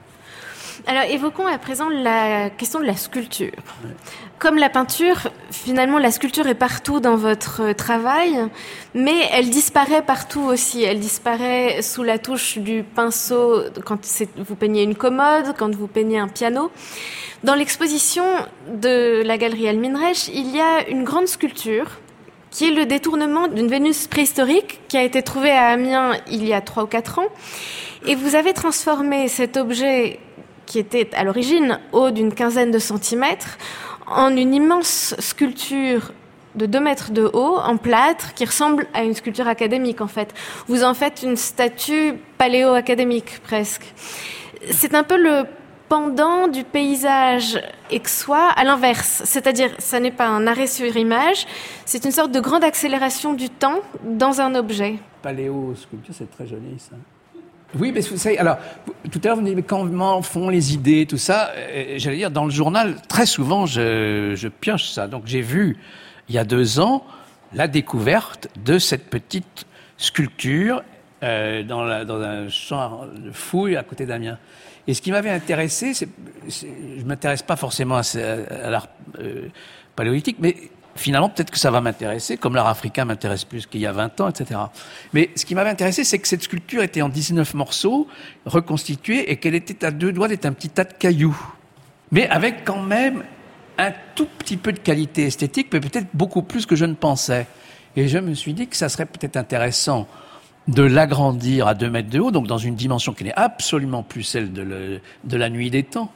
Alors, évoquons à présent la question de la sculpture. Comme la peinture, finalement, la sculpture est partout dans votre travail, mais elle disparaît partout aussi. Elle disparaît sous la touche du pinceau quand vous peignez une commode, quand vous peignez un piano. Dans l'exposition de la galerie Alminrech, il y a une grande sculpture qui est le détournement d'une Vénus préhistorique qui a été trouvée à Amiens il y a 3 ou 4 ans. Et vous avez transformé cet objet qui était à l'origine haut d'une quinzaine de centimètres, en une immense sculpture de 2 mètres de haut, en plâtre, qui ressemble à une sculpture académique, en fait. Vous en faites une statue paléo-académique, presque. C'est un peu le pendant du paysage aixois à l'inverse. C'est-à-dire, ça n'est pas un arrêt sur image, c'est une sorte de grande accélération du temps dans un objet. Paléo-sculpture, c'est très joli, ça. Oui, mais vous savez, alors, tout à l'heure, vous me dites, mais comment font les idées, tout ça, j'allais dire, dans le journal, très souvent, je pioche ça. Donc, j'ai vu, il y a 2 ans, la découverte de cette petite sculpture dans un champ de fouilles à côté d'Amiens. Et ce qui m'avait intéressé, je m'intéresse pas forcément à l'art paléolithique, mais finalement, peut-être que ça va m'intéresser, comme l'art africain m'intéresse plus qu'il y a 20 ans, etc. Mais ce qui m'avait intéressé, c'est que cette sculpture était en 19 morceaux, reconstituée, et qu'elle était à 2 doigts d'être un petit tas de cailloux. Mais avec quand même un tout petit peu de qualité esthétique, mais peut-être beaucoup plus que je ne pensais. Et je me suis dit que ça serait peut-être intéressant de l'agrandir à 2 mètres de haut, donc dans une dimension qui n'est absolument plus celle de la nuit des temps,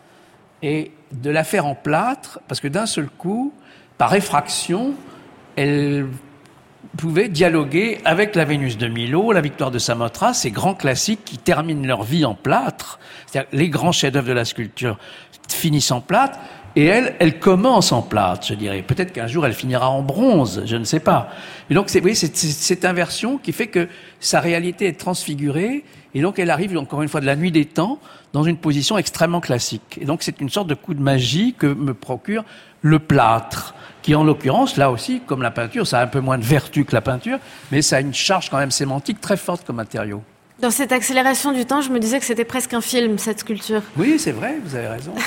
et de la faire en plâtre, parce que d'un seul coup, par effraction, elle pouvait dialoguer avec la Vénus de Milo, la Victoire de Samothrace, ces grands classiques qui terminent leur vie en plâtre, c'est-à-dire les grands chefs-d'œuvre de la sculpture finissent en plâtre, et elle commence en plâtre, je dirais. Peut-être qu'un jour elle finira en bronze, je ne sais pas. Et donc, vous voyez, c'est cette inversion qui fait que sa réalité est transfigurée, et donc elle arrive, encore une fois, de la nuit des temps, dans une position extrêmement classique. Et donc, c'est une sorte de coup de magie que me procure le plâtre, qui en l'occurrence, là aussi, comme la peinture, ça a un peu moins de vertu que la peinture, mais ça a une charge quand même sémantique très forte comme matériau. Dans cette accélération du temps, je me disais que c'était presque un film, cette sculpture. Oui, c'est vrai, vous avez raison.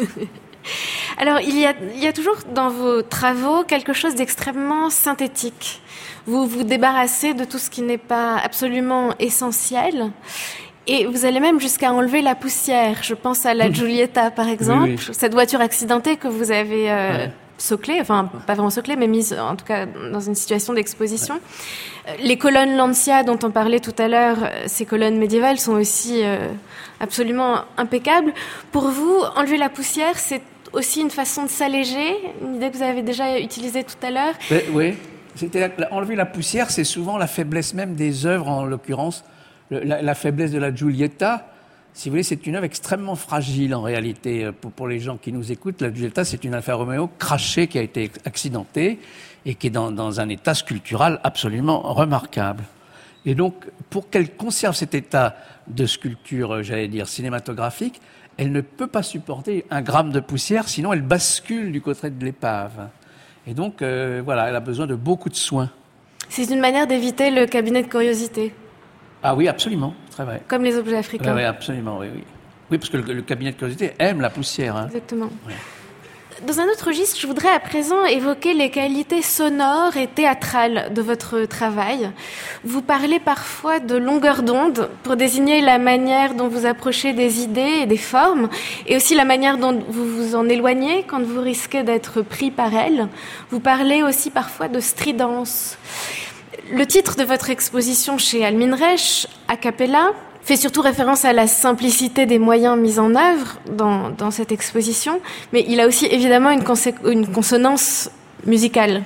Alors, il y a toujours dans vos travaux quelque chose d'extrêmement synthétique. Vous vous débarrassez de tout ce qui n'est pas absolument essentiel. Et vous allez même jusqu'à enlever la poussière. Je pense à la Giulietta, par exemple, cette voiture accidentée que vous avez soclées, enfin pas vraiment soclées, mais mises en tout cas dans une situation d'exposition. Ouais. Les colonnes Lancia dont on parlait tout à l'heure, ces colonnes médiévales sont aussi absolument impeccables. Pour vous, enlever la poussière, c'est aussi une façon de s'alléger, une idée que vous avez déjà utilisée tout à l'heure. Oui, enlever la poussière, c'est souvent la faiblesse même des œuvres, en l'occurrence la faiblesse de la Giulietta. Si vous voulez, c'est une œuvre extrêmement fragile en réalité. Pour les gens qui nous écoutent, la Giulietta, c'est une Alfa Romeo crachée qui a été accidentée et qui est dans un état sculptural absolument remarquable. Et donc, pour qu'elle conserve cet état de sculpture, j'allais dire, cinématographique, elle ne peut pas supporter 1 gramme de poussière, sinon elle bascule du côté de l'épave. Et donc, voilà, elle a besoin de beaucoup de soins. C'est une manière d'éviter le cabinet de curiosité. Ah oui, absolument, très vrai. Comme les objets africains. Oui, absolument, oui. Oui, parce que le cabinet de curiosité aime la poussière. Hein. Exactement. Oui. Dans un autre registre, je voudrais à présent évoquer les qualités sonores et théâtrales de votre travail. Vous parlez parfois de longueur d'onde pour désigner la manière dont vous approchez des idées et des formes, et aussi la manière dont vous vous en éloignez quand vous risquez d'être pris par elles. Vous parlez aussi parfois de stridence. Le titre de votre exposition chez Almin Reich, A Cappella, fait surtout référence à la simplicité des moyens mis en œuvre dans cette exposition, mais il a aussi évidemment une consonance musicale.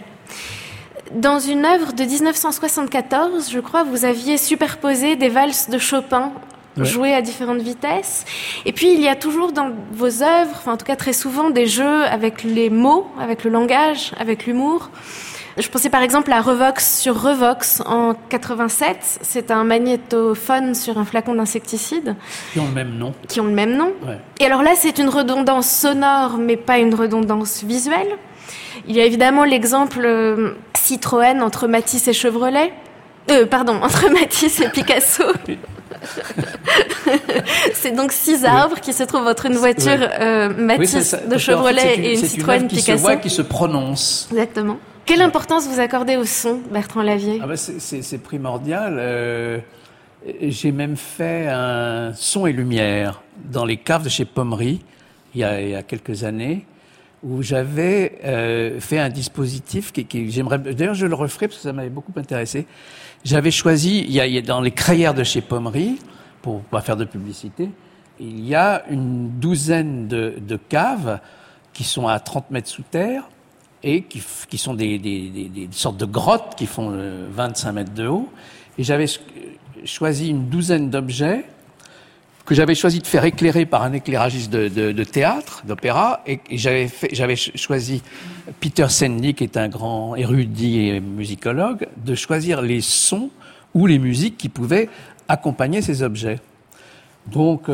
Dans une œuvre de 1974, je crois, vous aviez superposé des valses de Chopin jouées à différentes vitesses. Et puis, il y a toujours dans vos œuvres, enfin en tout cas très souvent, des jeux avec les mots, avec le langage, avec l'humour. Je pensais par exemple à Revox sur Revox en 87. C'est un magnétophone sur un flacon d'insecticide. Qui ont le même nom. Ouais. Et alors là, c'est une redondance sonore, mais pas une redondance visuelle. Il y a évidemment l'exemple Citroën entre Matisse et Chevrolet. Entre Matisse et Picasso. C'est donc 6 arbres qui se trouvent entre une voiture Matisse de Chevrolet en fait, et une Citroën Picasso. Qui se voit, qui se prononce. Exactement. Quelle importance vous accordez au son, Bertrand Lavier ? C'est primordial. J'ai même fait un son et lumière dans les caves de chez Pommery, il y a quelques années, où j'avais fait un dispositif qui j'aimerais... D'ailleurs, je le referai parce que ça m'avait beaucoup intéressé. J'avais choisi, il y a dans les crayères de chez Pommery, pour pas faire de publicité, il y a une douzaine de caves qui sont à 30 mètres sous terre, et qui sont des sortes de grottes qui font 25 mètres de haut. Et j'avais choisi une douzaine d'objets que j'avais choisi de faire éclairer par un éclairagiste de théâtre, d'opéra, et j'avais choisi Peter Sandy, qui est un grand érudit et musicologue, de choisir les sons ou les musiques qui pouvaient accompagner ces objets. Donc,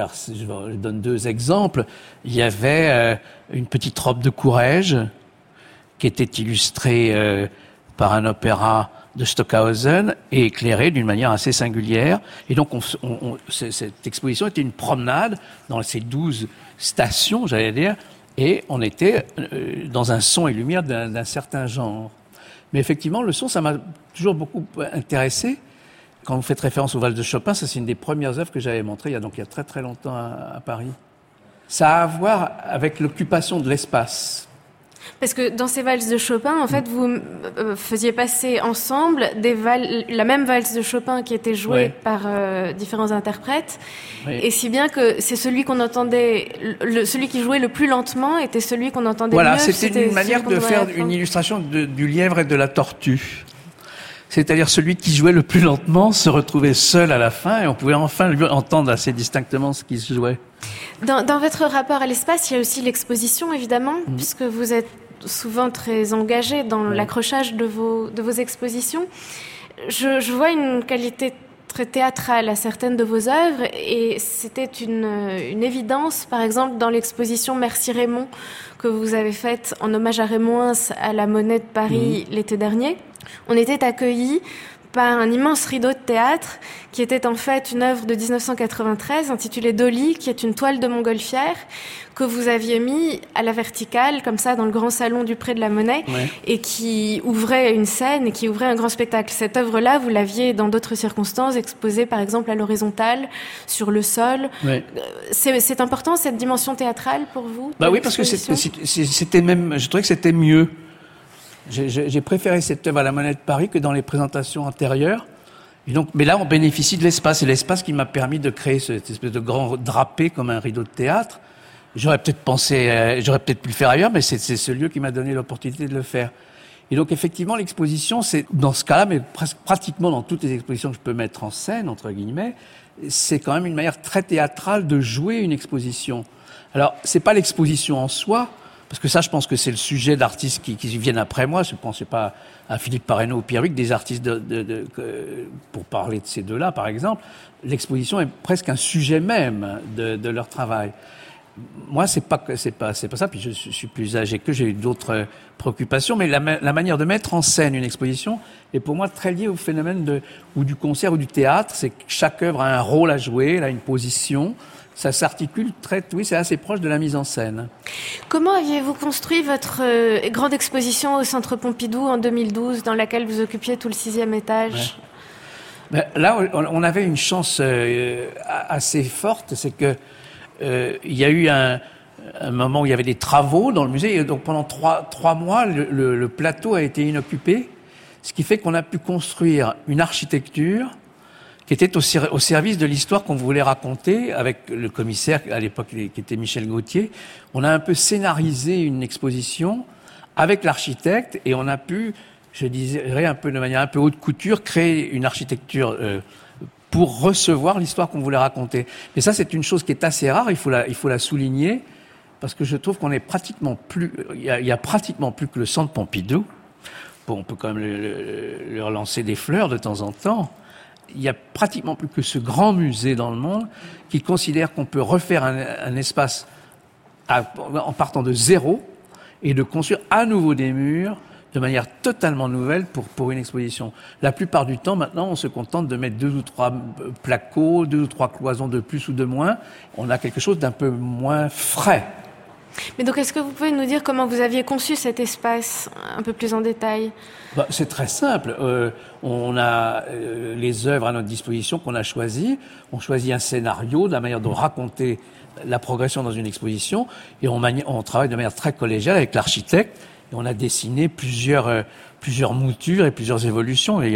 je donne 2 exemples. Il y avait une petite robe de Courrèges, qui était illustré par un opéra de Stockhausen et éclairé d'une manière assez singulière. Et donc, cette exposition était une promenade dans ces 12 stations, j'allais dire, et on était dans un son et lumière d'un certain genre. Mais effectivement, le son, ça m'a toujours beaucoup intéressé. Quand vous faites référence aux valses de Chopin, ça c'est une des premières œuvres que j'avais montrées il y a très très longtemps à Paris. Ça a à voir avec l'occupation de l'espace. Parce que dans ces valses de Chopin, en fait, vous faisiez passer ensemble la même valse de Chopin qui était jouée par différents interprètes, et si bien que c'est celui qu'on entendait, celui qui jouait le plus lentement était celui qu'on entendait mieux. Voilà, c'était une manière de faire une illustration du lièvre et de la tortue. C'est-à-dire celui qui jouait le plus lentement se retrouvait seul à la fin et on pouvait enfin lui entendre assez distinctement ce qui se jouait. Dans votre rapport à l'espace, il y a aussi l'exposition, évidemment, puisque vous êtes souvent très engagé dans l'accrochage de vos expositions. Je vois une qualité très théâtrale à certaines de vos œuvres et c'était une évidence, par exemple, dans l'exposition Merci Raymond que vous avez faite en hommage à Raymond à la Monnaie de Paris l'été dernier. On était accueillis par un immense rideau de théâtre qui était en fait une œuvre de 1993 intitulée Dolly, qui est une toile de montgolfière que vous aviez mis à la verticale, comme ça, dans le grand salon du Pré de la Monnaie, et qui ouvrait une scène et qui ouvrait un grand spectacle. Cette œuvre-là, vous l'aviez, dans d'autres circonstances, exposée, par exemple, à l'horizontale, sur le sol. Ouais. C'est important, cette dimension théâtrale, pour vous? Oui, parce que c'était même, je trouvais que c'était mieux. J'ai préféré cette œuvre à la Monnaie de Paris que dans les présentations antérieures. Et donc, mais là, on bénéficie de l'espace. C'est l'espace qui m'a permis de créer cette espèce de grand drapé comme un rideau de théâtre. J'aurais peut-être pu le faire ailleurs, mais c'est ce lieu qui m'a donné l'opportunité de le faire. Et donc, effectivement, l'exposition, c'est, dans ce cas-là, mais pratiquement dans toutes les expositions que je peux mettre en scène, entre guillemets, c'est quand même une manière très théâtrale de jouer une exposition. Alors, c'est pas l'exposition en soi, parce que ça, je pense que c'est le sujet d'artistes qui viennent après moi. Je ne pensais pas à Philippe Parreno ou Pierre Huyghe, des artistes pour parler de ces deux-là, par exemple. L'exposition est presque un sujet même de leur travail. Moi, c'est pas ça. Puis je suis plus âgé que j'ai eu d'autres préoccupations, mais la manière de mettre en scène une exposition est pour moi très liée au phénomène ou du concert ou du théâtre. C'est que chaque œuvre a un rôle à jouer, elle a une position. Ça s'articule c'est assez proche de la mise en scène. Comment aviez-vous construit votre grande exposition au Centre Pompidou en 2012, dans laquelle vous occupiez tout le 6e étage? Là, on avait une chance assez forte, c'est que il y a eu un moment où il y avait des travaux dans le musée, et donc pendant trois mois, le plateau a été inoccupé, ce qui fait qu'on a pu construire une architecture qui était au service de l'histoire qu'on voulait raconter avec le commissaire à l'époque qui était Michel Gauthier. On a un peu scénarisé une exposition avec l'architecte et on a pu, je dirais un peu de manière un peu haute couture, créer une architecture pour recevoir l'histoire qu'on voulait raconter. Mais ça, c'est une chose qui est assez rare, il faut la souligner, parce que je trouve qu'on est pratiquement plus, il y a pratiquement plus que le Centre Pompidou. Bon, on peut quand même leur lancer des fleurs de temps en temps. Il y a pratiquement plus que ce grand musée dans le monde qui considère qu'on peut refaire un espace en partant de zéro et de construire à nouveau des murs de manière totalement nouvelle pour une exposition. La plupart du temps, maintenant, on se contente de mettre 2 ou 3 placos, 2 ou 3 cloisons de plus ou de moins. On a quelque chose d'un peu moins frais. Mais donc, est-ce que vous pouvez nous dire comment vous aviez conçu cet espace un peu plus en détail? C'est très simple. On a les œuvres à notre disposition qu'on a choisies. On choisit un scénario, de la manière de raconter la progression dans une exposition, et on travaille de manière très collégiale avec l'architecte. Et on a dessiné plusieurs moutures et plusieurs évolutions. Et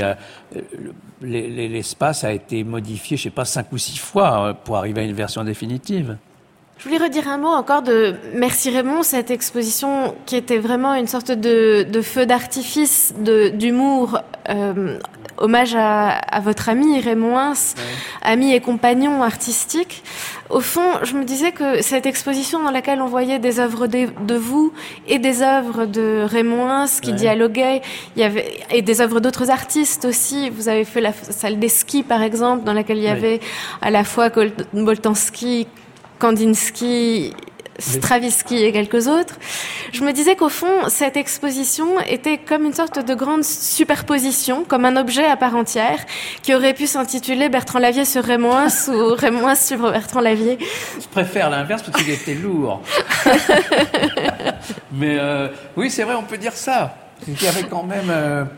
l'espace a été modifié, 5 ou 6 fois pour arriver à une version définitive. Je voulais redire un mot encore de Merci Raymond, cette exposition qui était vraiment une sorte de feu d'artifice d'humour, hommage à votre ami Raymond Hins, ami et compagnon artistique. Au fond, je me disais que cette exposition dans laquelle on voyait des œuvres de vous et des œuvres de Raymond Hins qui dialoguaient, et des œuvres d'autres artistes aussi. Vous avez fait la salle des skis, par exemple, dans laquelle il y avait à la fois Boltanski, Kandinsky, Stravinsky et quelques autres. Je me disais qu'au fond, cette exposition était comme une sorte de grande superposition, comme un objet à part entière, qui aurait pu s'intituler Bertrand Lavier sur Raymond Hins ou Raymond Hins sur Bertrand Lavier. Je préfère l'inverse parce qu'il était lourd. Mais oui, c'est vrai, on peut dire ça. Il y avait quand même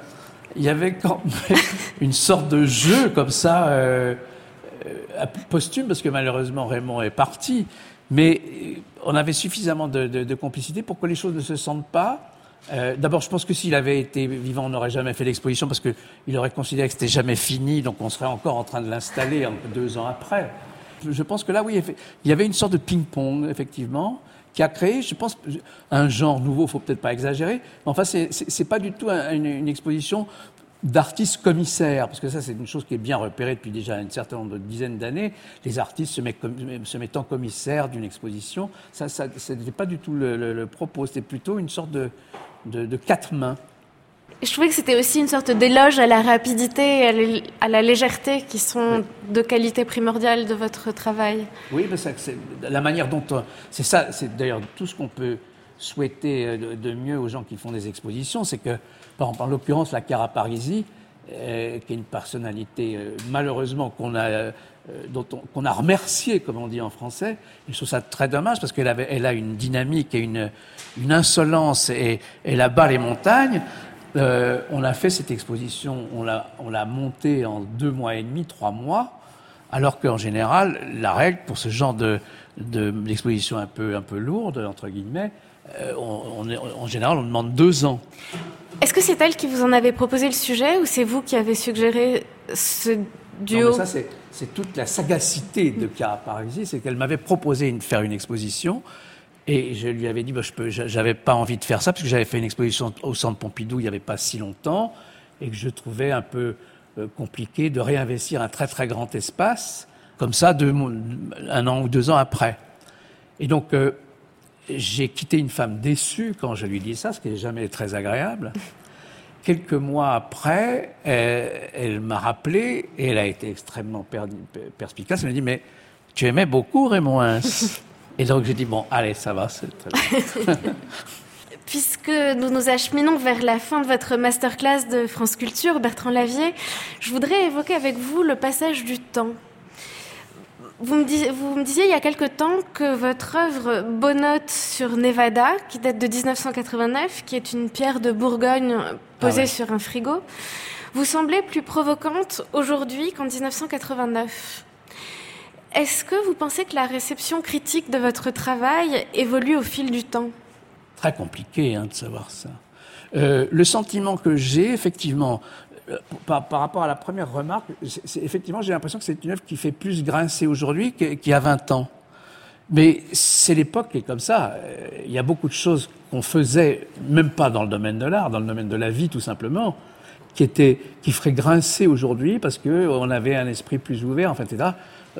une sorte de jeu comme ça, posthume, parce que malheureusement Raymond est parti, mais on avait suffisamment de complicité pour que les choses ne se sentent pas. D'abord, je pense que s'il avait été vivant, on n'aurait jamais fait l'exposition, parce qu'il aurait considéré que c'était jamais fini, donc on serait encore en train de l'installer 2 ans après. Je pense que là, oui, il y avait une sorte de ping-pong, effectivement, qui a créé, je pense, un genre nouveau, faut peut-être pas exagérer, mais enfin, c'est pas du tout une exposition d'artistes commissaires, parce que ça c'est une chose qui est bien repérée depuis déjà un certain nombre de dizaines d'années, les artistes se mettant commissaires d'une exposition, ça n'était pas du tout le propos, c'était plutôt une sorte de 4 mains. Je trouvais que c'était aussi une sorte d'éloge à la rapidité et à la légèreté qui sont de qualité primordiale de votre travail. Oui, mais c'est la manière dont c'est d'ailleurs tout ce qu'on peut souhaiter de mieux aux gens qui font des expositions, c'est que, par exemple, en l'occurrence, la Chiara Parisi, qui est une personnalité malheureusement qu'on a remercié, comme on dit en français. Et je trouve ça très dommage parce elle a une dynamique et une insolence et elle abat les montagnes. On a fait cette exposition, on l'a montée en 2 mois et demi, 3 mois, alors qu'en général, la règle pour ce genre d'exposition un peu lourde, entre guillemets, en général, on demande 2 ans. Est-ce que c'est elle qui vous en avait proposé le sujet ou c'est vous qui avez suggéré ce duo? Non, mais ça, c'est toute la sagacité de Chiara Parisi, c'est qu'elle m'avait proposé de faire une exposition et je lui avais dit j'avais pas envie de faire ça parce que j'avais fait une exposition au Centre Pompidou il n'y avait pas si longtemps et que je trouvais un peu compliqué de réinvestir un très très grand espace comme ça 1 an ou 2 ans après. Et donc j'ai quitté une femme déçue quand je lui dis ça, ce qui n'est jamais très agréable. Quelques mois après, elle m'a rappelé et elle a été extrêmement perspicace. Elle m'a dit « Mais tu aimais beaucoup Raymond Hins ?» Et donc j'ai dit « Bon, allez, ça va, c'est très bien. » Puisque nous nous acheminons vers la fin de votre masterclass de France Culture, Bertrand Lavier, je voudrais évoquer avec vous le passage du temps. Vous me disiez il y a quelque temps que votre œuvre Bonnotte sur Nevada, qui date de 1989, qui est une pierre de Bourgogne posée sur un frigo, vous semblait plus provocante aujourd'hui qu'en 1989. Est-ce que vous pensez que la réception critique de votre travail évolue au fil du temps ? Très compliqué de savoir ça. Le sentiment que j'ai, effectivement, par rapport à la première remarque, effectivement, j'ai l'impression que c'est une œuvre qui fait plus grincer aujourd'hui qu'il y a 20 ans. Mais c'est l'époque qui est comme ça. Il y a beaucoup de choses qu'on faisait, même pas dans le domaine de l'art, dans le domaine de la vie tout simplement, qui feraient grincer aujourd'hui parce qu'on avait un esprit plus ouvert, enfin, etc.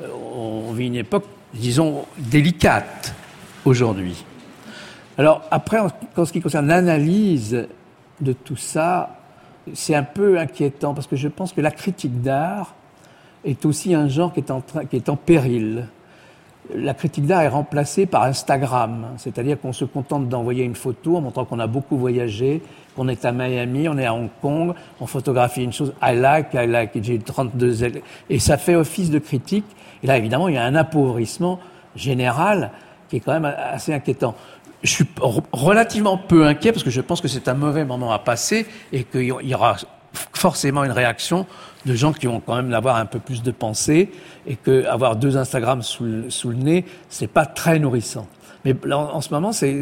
On vit une époque, disons, délicate aujourd'hui. Alors après, en ce qui concerne l'analyse de tout ça, c'est un peu inquiétant parce que je pense que la critique d'art est aussi un genre qui est en péril. La critique d'art est remplacée par Instagram, c'est-à-dire qu'on se contente d'envoyer une photo en montrant qu'on a beaucoup voyagé, qu'on est à Miami, on est à Hong Kong, on photographie une chose, I like, j'ai 32 ailes, et ça fait office de critique. Et là, évidemment, il y a un appauvrissement général qui est quand même assez inquiétant. Je suis relativement peu inquiet parce que je pense que c'est un mauvais moment à passer et qu'il y aura forcément une réaction de gens qui vont quand même avoir un peu plus de pensée et que avoir 2 Instagram sous le nez, c'est pas très nourrissant. Mais là, en ce moment, c'est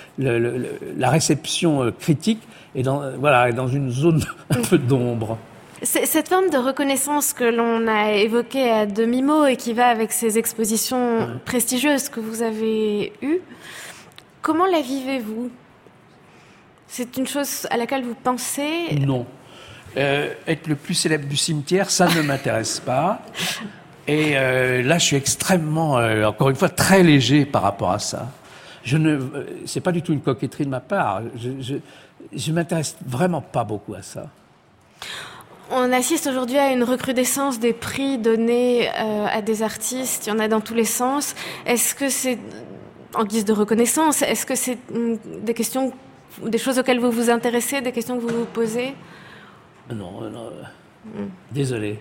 la réception critique est dans une zone un peu d'ombre. Cette forme de reconnaissance que l'on a évoquée à demi-mot et qui va avec ces expositions prestigieuses que vous avez eues, comment la vivez-vous ? C'est une chose à laquelle vous pensez ? Non. Être le plus célèbre du cimetière, ça ne m'intéresse pas. Et là, je suis extrêmement, encore une fois, très léger par rapport à ça. C'est pas du tout une coquetterie de ma part. Je m'intéresse vraiment pas beaucoup à ça. On assiste aujourd'hui à une recrudescence des prix donnés à des artistes. Il y en a dans tous les sens. Est-ce que c'est en guise de reconnaissance? Est-ce que c'est des questions, des choses auxquelles vous vous intéressez, des questions que vous vous posez? Non. Désolé.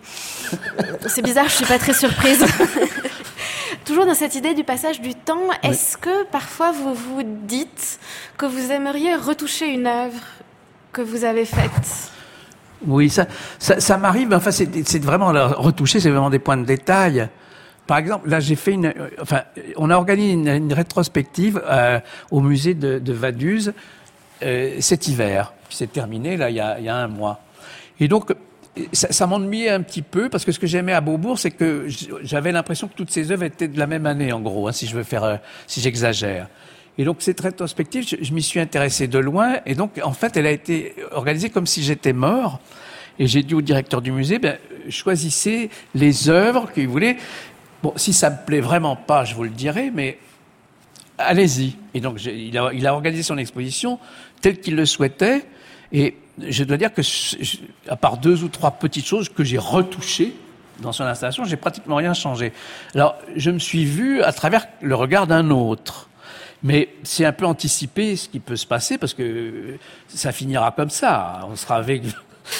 C'est bizarre, je suis pas très surprise. Toujours dans cette idée du passage du temps, est-ce que parfois vous vous dites que vous aimeriez retoucher une œuvre que vous avez faite? Oui, ça m'arrive. Enfin, c'est vraiment retoucher, c'est vraiment des points de détail. Par exemple, là, on a organisé une rétrospective au musée de Vaduz cet hiver, qui s'est terminé là il y a 1 mois. Et donc, ça m'ennuyait un petit peu parce que ce que j'aimais à Beaubourg, c'est que j'avais l'impression que toutes ces œuvres étaient de la même année, en gros, si j'exagère. Et donc cette rétrospective, je m'y suis intéressé de loin, et donc en fait, elle a été organisée comme si j'étais mort. Et j'ai dit au directeur du musée, choisissez les œuvres que vous voulez. Bon, si ça me plaît vraiment pas, je vous le dirai, mais allez-y. Et donc il a organisé son exposition telle qu'il le souhaitait, et je dois dire que, à part 2 ou 3 petites choses que j'ai retouchées dans son installation, j'ai pratiquement rien changé. Alors, je me suis vu à travers le regard d'un autre. Mais c'est un peu anticiper ce qui peut se passer parce que ça finira comme ça. On sera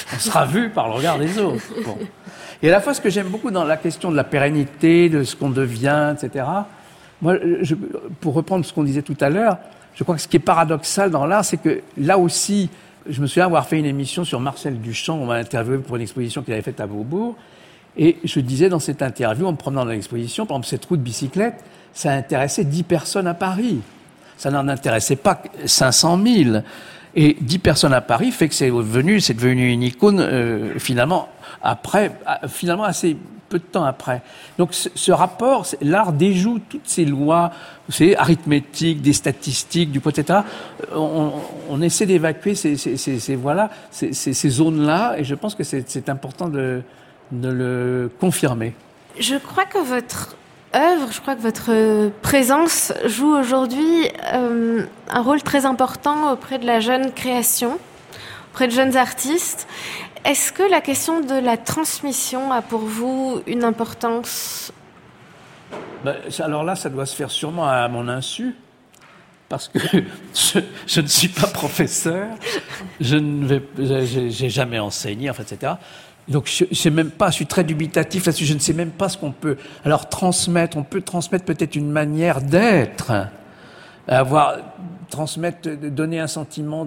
On sera vu par le regard des autres. Bon. Et à la fois, ce que j'aime beaucoup dans la question de la pérennité, de ce qu'on devient, etc., moi, pour reprendre ce qu'on disait tout à l'heure, je crois que ce qui est paradoxal dans l'art, c'est que là aussi, je me souviens avoir fait une émission sur Marcel Duchamp, on m'a interviewé pour une exposition qu'il avait faite à Beaubourg, et je disais dans cette interview, en me promenant dans l'exposition, par exemple, cette roue de bicyclette, ça intéressait 10 personnes à Paris. Ça n'en intéressait pas 500 000. Et 10 personnes à Paris fait que c'est devenu une icône, finalement assez peu de temps après. Donc ce rapport, l'art déjoue toutes ces lois, c'est arithmétique, des statistiques, du poids, etc. On essaie d'évacuer ces zones-là, et je pense que c'est important de le confirmer. Je crois que votre présence joue aujourd'hui un rôle très important auprès de la jeune création, auprès de jeunes artistes. Est-ce que la question de la transmission a pour vous une importance ? Alors là, ça doit se faire sûrement à mon insu, parce que je ne suis pas professeur, j'ai jamais enseigné, etc. Donc je suis très dubitatif là-dessus, je ne sais même pas ce qu'on peut. Alors transmettre, on peut transmettre peut-être une manière d'être, donner un sentiment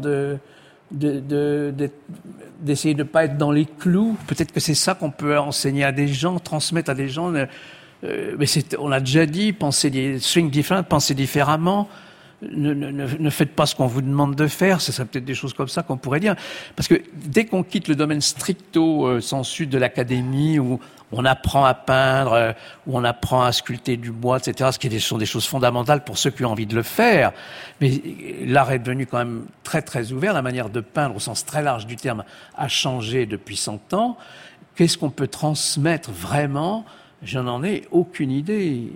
d'essayer de ne pas être dans les clous. Peut-être que c'est ça qu'on peut enseigner à des gens, transmettre à des gens. Mais on l'a déjà dit, think different, pensez différemment. Ne faites pas ce qu'on vous demande de faire. Ce serait peut-être des choses comme ça qu'on pourrait dire. Parce que dès qu'on quitte le domaine stricto sensu de l'académie, où on apprend à peindre, où on apprend à sculpter du bois, etc., ce qui sont des choses fondamentales pour ceux qui ont envie de le faire. Mais l'art est devenu quand même très très ouvert. La manière de peindre, au sens très large du terme, a changé depuis 100 ans. Qu'est-ce qu'on peut transmettre vraiment ? Je n'en ai aucune idée.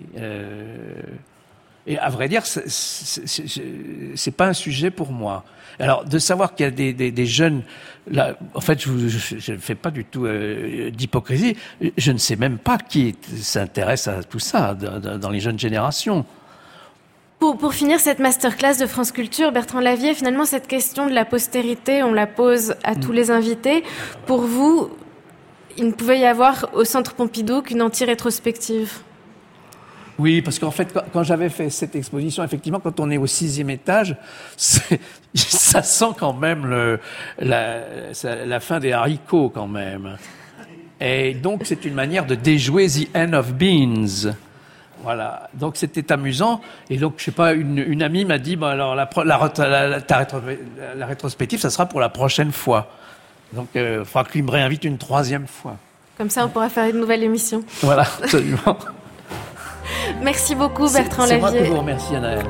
Et à vrai dire, c'est pas un sujet pour moi. Alors, de savoir qu'il y a des jeunes, là, en fait, je ne fais pas du tout d'hypocrisie. Je ne sais même pas qui s'intéresse à tout ça dans les jeunes générations. Pour finir cette masterclass de France Culture, Bertrand Lavier, finalement, cette question de la postérité, on la pose à tous les invités. Pour vous, il ne pouvait y avoir au Centre Pompidou qu'une anti-rétrospective. Oui, parce qu'en fait, quand j'avais fait cette exposition, effectivement, quand on est au 6e étage, ça sent quand même la fin des haricots, quand même. Et donc, c'est une manière de déjouer the end of beans. Voilà. Donc, c'était amusant. Et donc, je sais pas, une amie m'a dit, alors, la rétrospective, ça sera pour la prochaine fois. Donc, il faudra qu'il me réinvite une 3e fois. Comme ça, on pourra faire une nouvelle émission. Voilà, absolument. Merci beaucoup, Bertrand Lavier. C'est moi qui vous remercie, Anaëlle.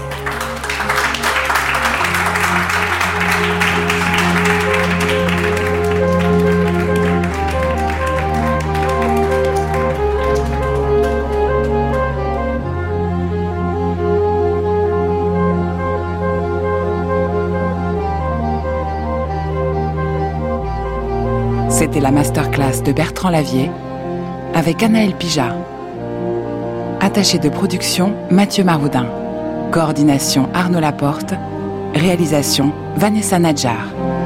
C'était la masterclass de Bertrand Lavier avec Anaëlle Pijat. Attaché de production, Mathieu Maroudin. Coordination, Arnaud Laporte. Réalisation, Vanessa Nadjar.